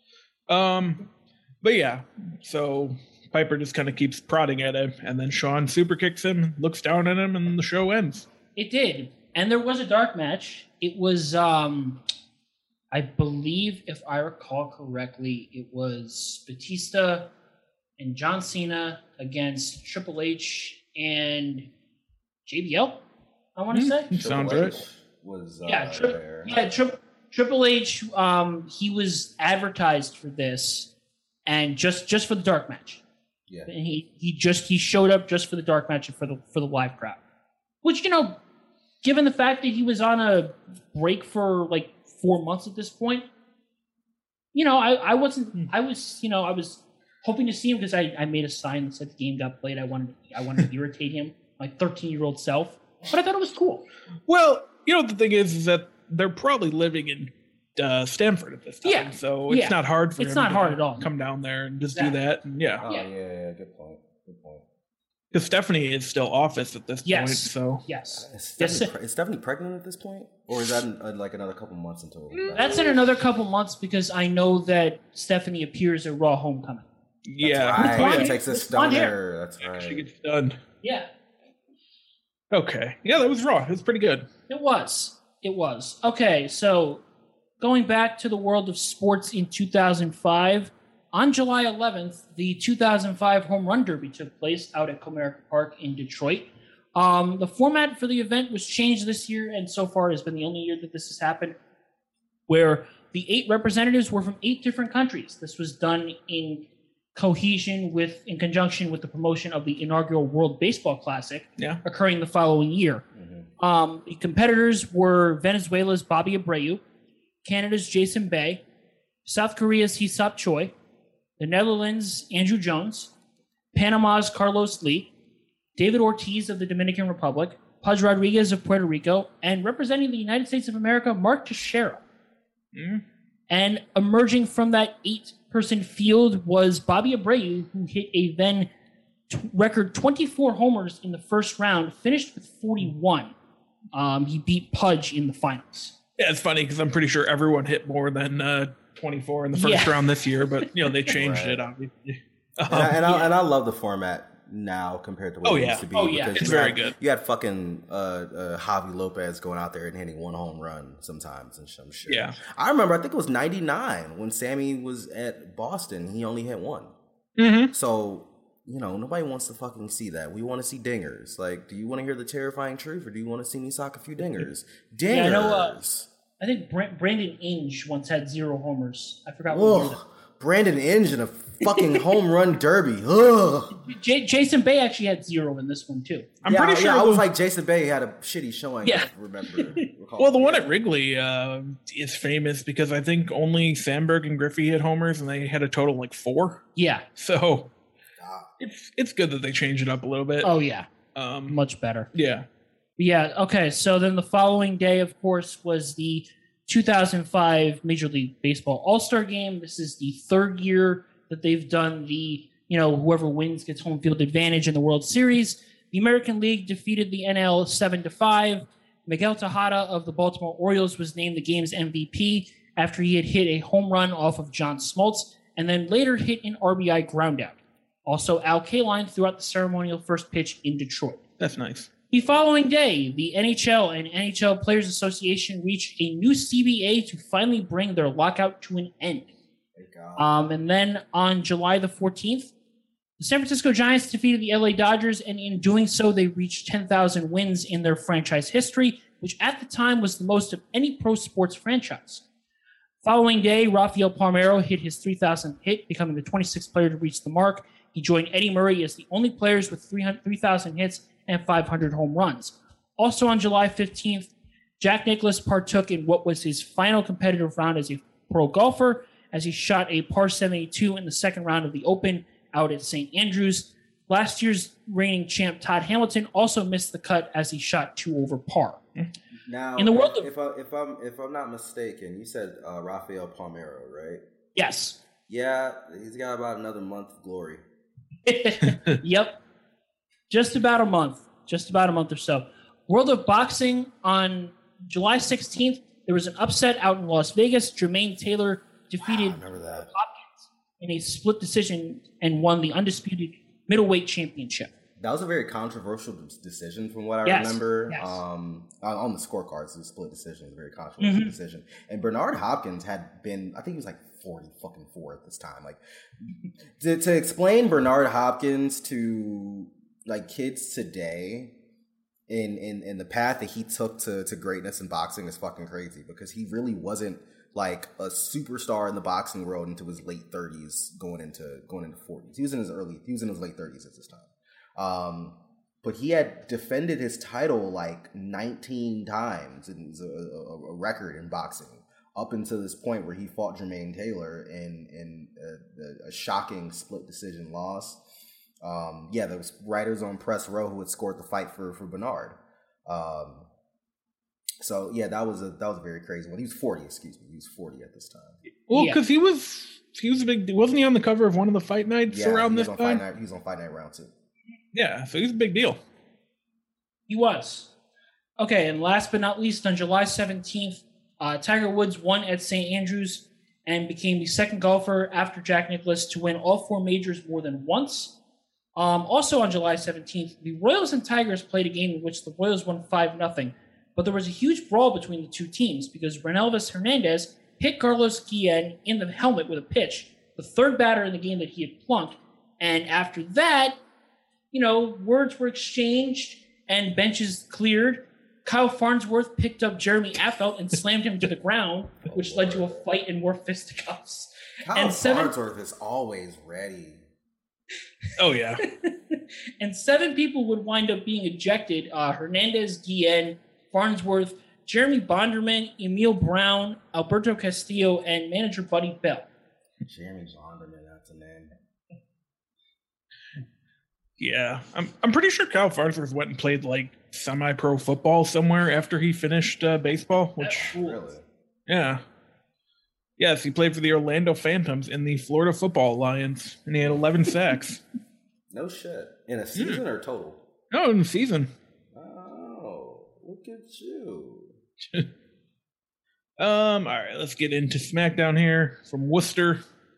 But yeah, so Piper just kind of keeps prodding at him, and then Shawn super kicks him, looks down at him, and the show ends. It did. And there was a dark match. It was, I believe, if I recall correctly, it was Batista and John Cena against Triple H and JBL, I want to say. Sounds right. Triple H, he was advertised for this, and just for the dark match. Yeah. And he showed up just for the dark match and for the live crowd. Which, given the fact that he was on a break for like 4 months at this point, I was hoping to see him because I made a sign that said the game got played. I wanted to irritate him, my 13-year-old self. But I thought it was cool. Well, the thing is that they're probably living in Stamford at this time. Yeah. So it's not hard for him at all. Come down there and just do that. And yeah. Oh, yeah. Good point. Because Stephanie is still office at this point. So yes. Is Stephanie pregnant at this point? Or is that like another couple months until? That's in another couple months because I know that Stephanie appears at Raw Homecoming. Yeah. Right. It takes a stunner. That's right. She gets done. Yeah. Okay. Yeah, that was Raw. It was pretty good. It was. Okay, so going back to the world of sports in 2005, on July 11th, the 2005 Home Run Derby took place out at Comerica Park in Detroit. The format for the event was changed this year, and so far has been the only year that this has happened, where the 8 representatives were from 8 different countries. This was done in conjunction with the promotion of the inaugural World Baseball Classic occurring the following year. The competitors were Venezuela's Bobby Abreu, Canada's Jason Bay, South Korea's Hee-seop Choi, the Netherlands' Andrew Jones, Panama's Carlos Lee, David Ortiz of the Dominican Republic, Pudge Rodriguez of Puerto Rico, and representing the United States of America, Mark Teixeira. And emerging from that 8-person field was Bobby Abreu, who hit a then record 24 homers in the first round, finished with 41. He beat Pudge in the finals. Yeah, it's funny because I'm pretty sure everyone hit more than 24 in the first round this year, but they changed it obviously. And I love the format now compared to what it used to be. It's very good. You had fucking Javi Lopez going out there and hitting one home run sometimes and some shit. Yeah, I remember. I think it was '99 when Sammy was at Boston. He only hit one. So nobody wants to fucking see that. We want to see dingers. Like, do you want to hear the terrifying truth, or do you want to see me sock a few dingers? Dingers. Yeah, I know. I think Brandon Inge once had 0 homers. I forgot what year. Brandon Inge in a fucking home run derby. Ugh. Jason Bay actually had 0 in this one too. I'm pretty sure. I was like, Jason Bay had a shitty showing. Yeah. Well, the one at Wrigley is famous because I think only Sandberg and Griffey hit homers, and they had a total like 4. Yeah. So it's good that they change it up a little bit. Oh yeah. Much better. Yeah. Yeah. Okay. So then the following day, of course, was the 2005 Major League Baseball All-Star Game. This is the 3rd year that they've done the, whoever wins gets home field advantage in the World Series. The American League defeated the NL 7-5. Miguel Tejada of the Baltimore Orioles was named the game's MVP after he had hit a home run off of John Smoltz and then later hit an RBI groundout. Also, Al Kaline threw out the ceremonial first pitch in Detroit. That's nice. The following day, the NHL and NHL Players Association reached a new CBA to finally bring their lockout to an end. And then on July the 14th, the San Francisco Giants defeated the LA Dodgers, and in doing so, they reached 10,000 wins in their franchise history, which at the time was the most of any pro sports franchise. Following day, Rafael Palmeiro hit his 3,000th hit, becoming the 26th player to reach the mark. He joined Eddie Murray as the only players with 3,000 hits and 500 home runs. Also on July 15th, Jack Nicklaus partook in what was his final competitive round as a pro golfer, as he shot a par 72 in the second round of the Open out at St. Andrews. Last year's reigning champ Todd Hamilton also missed the cut as he shot 2 over par. Now, in the world of, if I'm not mistaken, you said Rafael Palmeiro, right? Yes. Yeah, he's got about another month of glory. Yep. Just about a month or so. World of Boxing on July 16th, there was an upset out in Las Vegas. Jermaine Taylor defeated Hopkins in a split decision and won the undisputed middleweight championship. That was a very controversial decision from what I remember. Yes. On the scorecards, the split decision was a very controversial decision. And Bernard Hopkins had been, I think he was like 40-4 at this time. Like, to explain Bernard Hopkins to like kids today in the path that he took to greatness in boxing is fucking crazy, because he really wasn't like a superstar in the boxing world into his late 30s going into 40s. He was in his late 30s at this time. But he had defended his title like 19 times. It was a record in boxing up until this point where he fought Jermaine Taylor in a shocking split decision loss. There was writers on Press Row who had scored the fight for Bernard. That was a very crazy one. He was 40, He was 40 at this time. Well, because he was a big. Wasn't he on the cover of one of the fight nights around this time? He was on Fight Night Round 2. Yeah, so he's a big deal. He was. Okay, and last but not least, on July 17th, Tiger Woods won at St. Andrews and became the second golfer after Jack Nicklaus to win all 4 majors more than once. Also on July 17th, the Royals and Tigers played a game in which the Royals won 5-0, but there was a huge brawl between the two teams because Renelvis Hernandez hit Carlos Guillen in the helmet with a pitch, the third batter in the game that he had plunked, and after that, words were exchanged and benches cleared. Kyle Farnsworth picked up Jeremy Affeldt and slammed him to the ground, which led to a fight and more fisticuffs. Kyle Farnsworth is always ready. Oh, yeah. And 7 people would wind up being ejected. Hernandez, Guillen, Farnsworth, Jeremy Bonderman, Emil Brown, Alberto Castillo, and manager Buddy Bell. Jeremy Bonderman, that's a name. Yeah, I'm pretty sure Kyle Farnsworth went and played like semi-pro football somewhere after he finished baseball. Which Really? Yeah. Yes, he played for the Orlando Phantoms in the Florida Football Alliance, and he had 11 sacks. No shit. In a season or total? No, in the season. Oh, look at you. All right, let's get into SmackDown here from Worcester.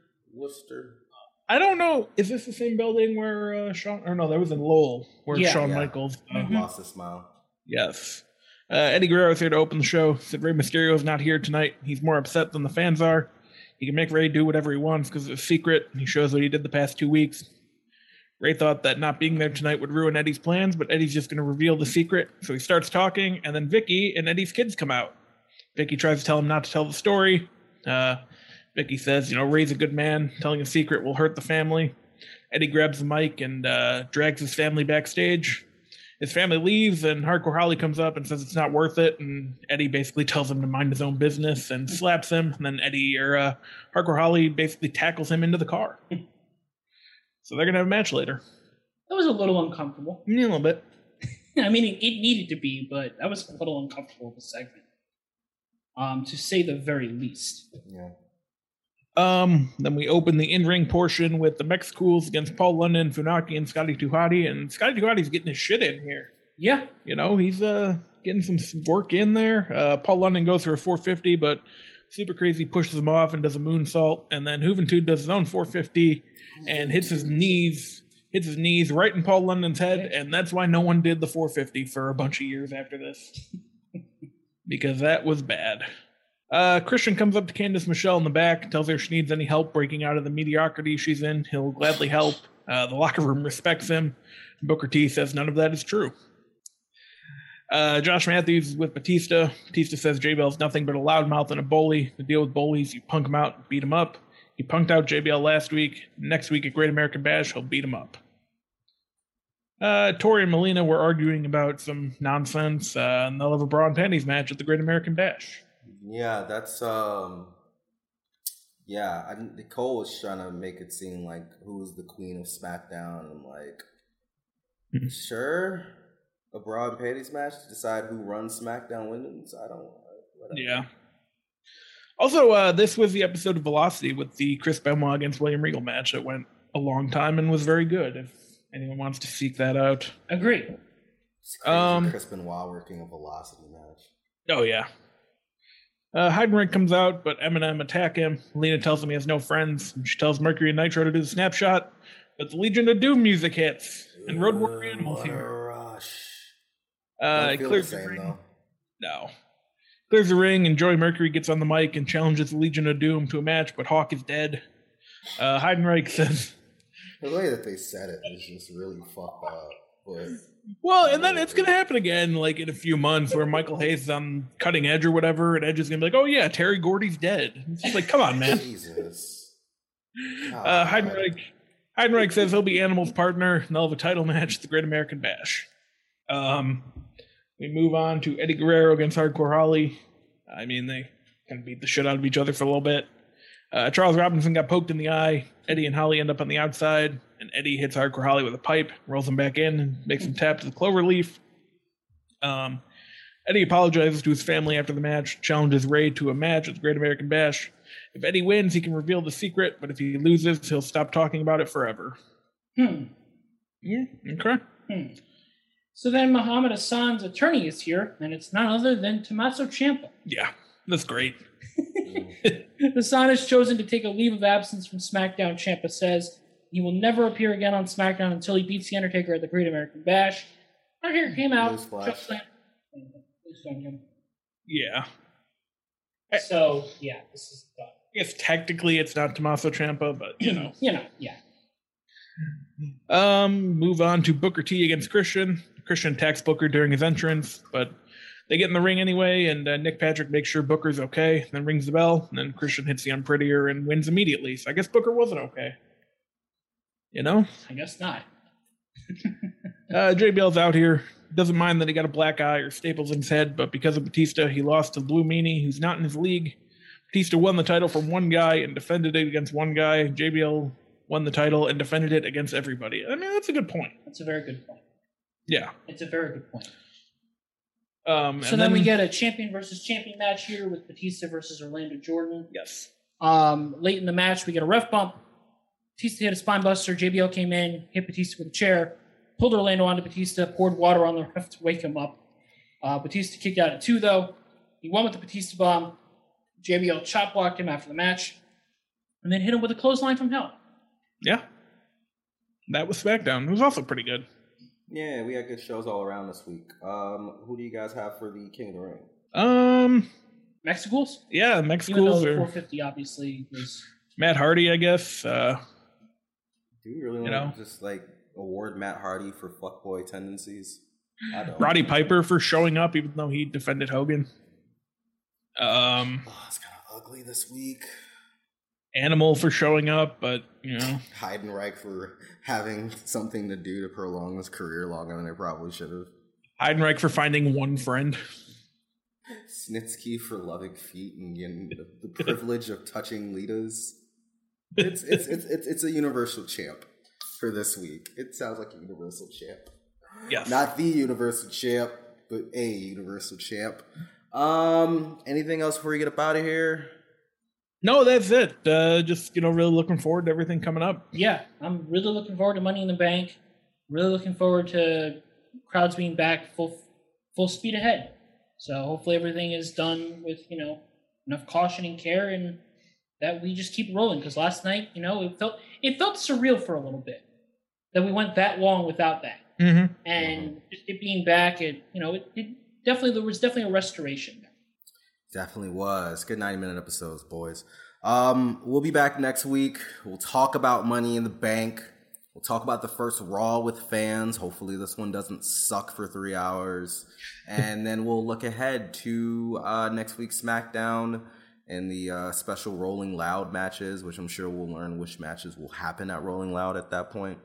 I don't know. Is this the same building where Shawn? Or no, that was in Lowell, where Shawn Michaels lost his smile. Yes. Eddie Guerrero is here to open the show. Said Rey Mysterio is not here tonight. He's more upset than the fans are. He can make Rey do whatever he wants because it's a secret. He shows what he did the past 2 weeks. Rey thought that not being there tonight would ruin Eddie's plans, but Eddie's just going to reveal the secret. So he starts talking, and then Vicky and Eddie's kids come out. Vicky tries to tell him not to tell the story. Vicky says, Rey's a good man. Telling a secret will hurt the family. Eddie grabs the mic and drags his family backstage. His family leaves, and Hardcore Holly comes up and says it's not worth it. And Eddie basically tells him to mind his own business and slaps him. And then Hardcore Holly basically tackles him into the car. So they're going to have a match later. That was a little uncomfortable. Yeah, a little bit. I mean, it needed to be, but that was a little uncomfortable of a segment. To say the very least. Yeah. Then we open the in-ring portion with the Mexicools against Paul London, Funaki, and Scotty 2 Hotty. And Scotty 2 Hotty's getting his shit in here. Yeah. He's getting some work in there. Paul London goes for a 450, but Super Crazy pushes him off and does a moonsault. And then Juventud does his own 450 and hits his knees right in Paul London's head. And that's why no one did the 450 for a bunch of years after this. Because that was bad. Christian comes up to Candice Michelle in the back, tells her she needs any help breaking out of the mediocrity she's in. He'll gladly help. The locker room respects him. Booker T says none of that is true. Josh Matthews is with Batista. Batista says JBL's nothing but a loudmouth and a bully. The deal with bullies, you punk him out and beat him up. He punked out JBL last week. Next week at Great American Bash, he'll beat him up. Tori and Melina were arguing about some nonsense, and they'll have a bra and panties match at the Great American Bash. Yeah, that's Nicole was trying to make it seem like who's the queen of SmackDown. I'm like, sure, a bra and panties match to decide who runs SmackDown wins. I don't. Whatever. Yeah. Also, this was the episode of Velocity with the Chris Benoit against William Regal match that went a long time and was very good. If anyone wants to seek that out, agree. It's crazy Chris Benoit working a Velocity match. Oh yeah. Heidenreich comes out, but Eminem attack him. Lena tells him he has no friends. And she tells Mercury and Nitro to do the snapshot. But the Legion of Doom music hits. And Road Warrior Animals here. Rush. Clears the ring. Though. No. Clears the ring, and Joey Mercury gets on the mic and challenges the Legion of Doom to a match, but Hawk is dead. Heidenreich says... The way that they said it is just really fucked up. But... Well, and then it's going to happen again, like in a few months, where Michael Hayes is on Cutting Edge or whatever, and Edge is going to be like, oh yeah, Terry Gordy's dead. It's just like, come on, man. Jesus. Heidenreich says he'll be Animal's partner, and they'll have a title match at the Great American Bash. We move on to Eddie Guerrero against Hardcore Holly. I mean, they kind of beat the shit out of each other for a little bit. Charles Robinson got poked in the eye. Eddie and Holly end up on the outside, and Eddie hits Hardcore Holly with a pipe, rolls him back in, and makes him tap to the clover leaf. Eddie apologizes to his family after the match, challenges Rey to a match at the Great American Bash. If Eddie wins, he can reveal the secret, but if he loses, he'll stop talking about it forever. Yeah, okay. So then Muhammad Hassan's attorney is here, and it's none other than Tommaso Ciampa. Yeah, that's great. Hassan has chosen to take a leave of absence from SmackDown. Ciampa says he will never appear again on SmackDown until he beats The Undertaker at the Great American Bash. Undertaker came out. Yeah. So, yeah, this is done. I guess technically it's not Tommaso Ciampa, but, yeah. Move on to Booker T against Christian. Christian attacks Booker during his entrance, but they get in the ring anyway, and Nick Patrick makes sure Booker's okay, then rings the bell, and then Christian hits the Unprettier and wins immediately. So I guess Booker wasn't okay. You know? I guess not. JBL's out here. doesn't mind that he got a black eye or staples in his head, but because of Batista, he lost to Blue Meanie, who's not in his league. Batista won the title from one guy and defended it against one guy. JBL won the title and defended it against everybody. I mean, that's a good point. That's a very good point. Yeah. It's a very good point. So then we get a champion versus champion match here with Batista versus Orlando Jordan. Yes. Late in the match, we get a ref bump. Batista hit a spine buster. JBL came in, hit Batista with a chair, pulled Orlando onto Batista, poured water on the ref to wake him up. Batista kicked out at 2, though. He won with the Batista bomb. JBL chop blocked him after the match, and then hit him with a clothesline from hell. Yeah. That was SmackDown. It was also pretty good. Yeah, we had good shows all around this week. Who do you guys have for the King of the Ring? Mexicools? Yeah, Mexicools. Even though 450 obviously was... Matt Hardy, I guess. Do you really want to just award Matt Hardy for fuckboy tendencies? I don't. Roddy Piper for showing up, even though he defended Hogan. It's kind of ugly this week. Animal for showing up, but Heidenreich for having something to do to prolong his career longer than they probably should have. Heidenreich for finding one friend. Snitsky for loving feet and getting the privilege of touching Lita's. It's a universal champ for this week. It sounds like a universal champ. Yes. Not the universal champ, but a universal champ. Anything else before you get up out of here? No, that's it. Just really looking forward to everything coming up. Yeah, I'm really looking forward to Money in the Bank. Really looking forward to crowds being back full speed ahead. So hopefully everything is done with enough caution and care, and that we just keep rolling. Because last night, it felt surreal for a little bit that we went that long without that, and it being back, there was definitely a restoration. Definitely was. Good 90-minute episodes, boys. We'll be back next week. We'll talk about Money in the Bank. We'll talk about the first Raw with fans. Hopefully this one doesn't suck for 3 hours. And then we'll look ahead to next week's SmackDown and the special Rolling Loud matches, which I'm sure we'll learn which matches will happen at Rolling Loud at that point.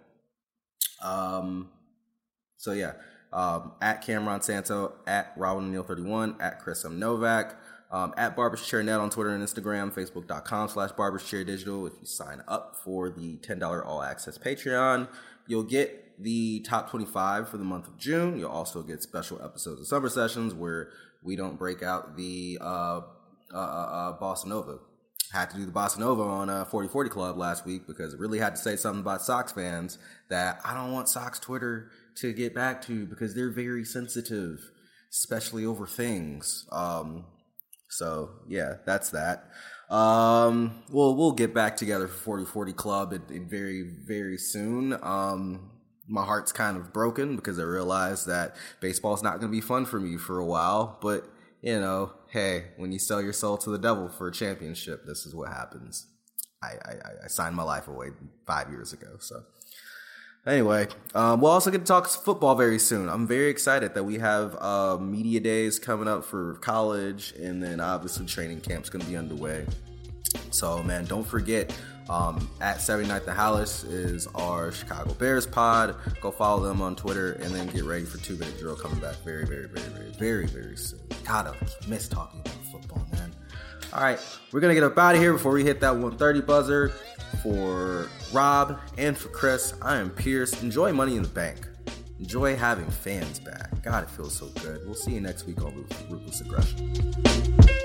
So yeah, at Cameron Santo, at Robin O'Neill 31, at Chris M. Novak. At BarbersChairNet on Twitter and Instagram, Facebook.com/BarbersChairDigital. If you sign up for the $10 All Access Patreon, you'll get the top 25 for the month of June. You'll also get special episodes of Summer Sessions where we don't break out the Bossa Nova. Had to do the Bossa Nova on 4040 Club last week because it really had to say something about Sox fans that I don't want Sox Twitter to get back to because they're very sensitive, especially over things. So yeah, that's that. We'll get back together for 4040 Club in very, very soon. My heart's kind of broken because I realized that baseball's not going to be fun for me for a while. But hey, when you sell your soul to the devil for a championship, this is what happens. I signed my life away 5 years ago. So anyway, we'll also get to talk football very soon. I'm very excited that we have media days coming up for college, and then obviously training camp's going to be underway. So, man, don't forget, at Saturday Night the Hallis is our Chicago Bears pod. Go follow them on Twitter, and then get ready for 2 Minute Drill coming back very, very, very, very, very, very soon. God, I miss talking about football, man. All right, we're going to get up out of here before we hit that 1:30 buzzer. For Rob and for Chris, I am Pierce. Enjoy Money in the Bank. Enjoy having fans back. God, it feels so good. We'll see you next week on Ruthless Aggression.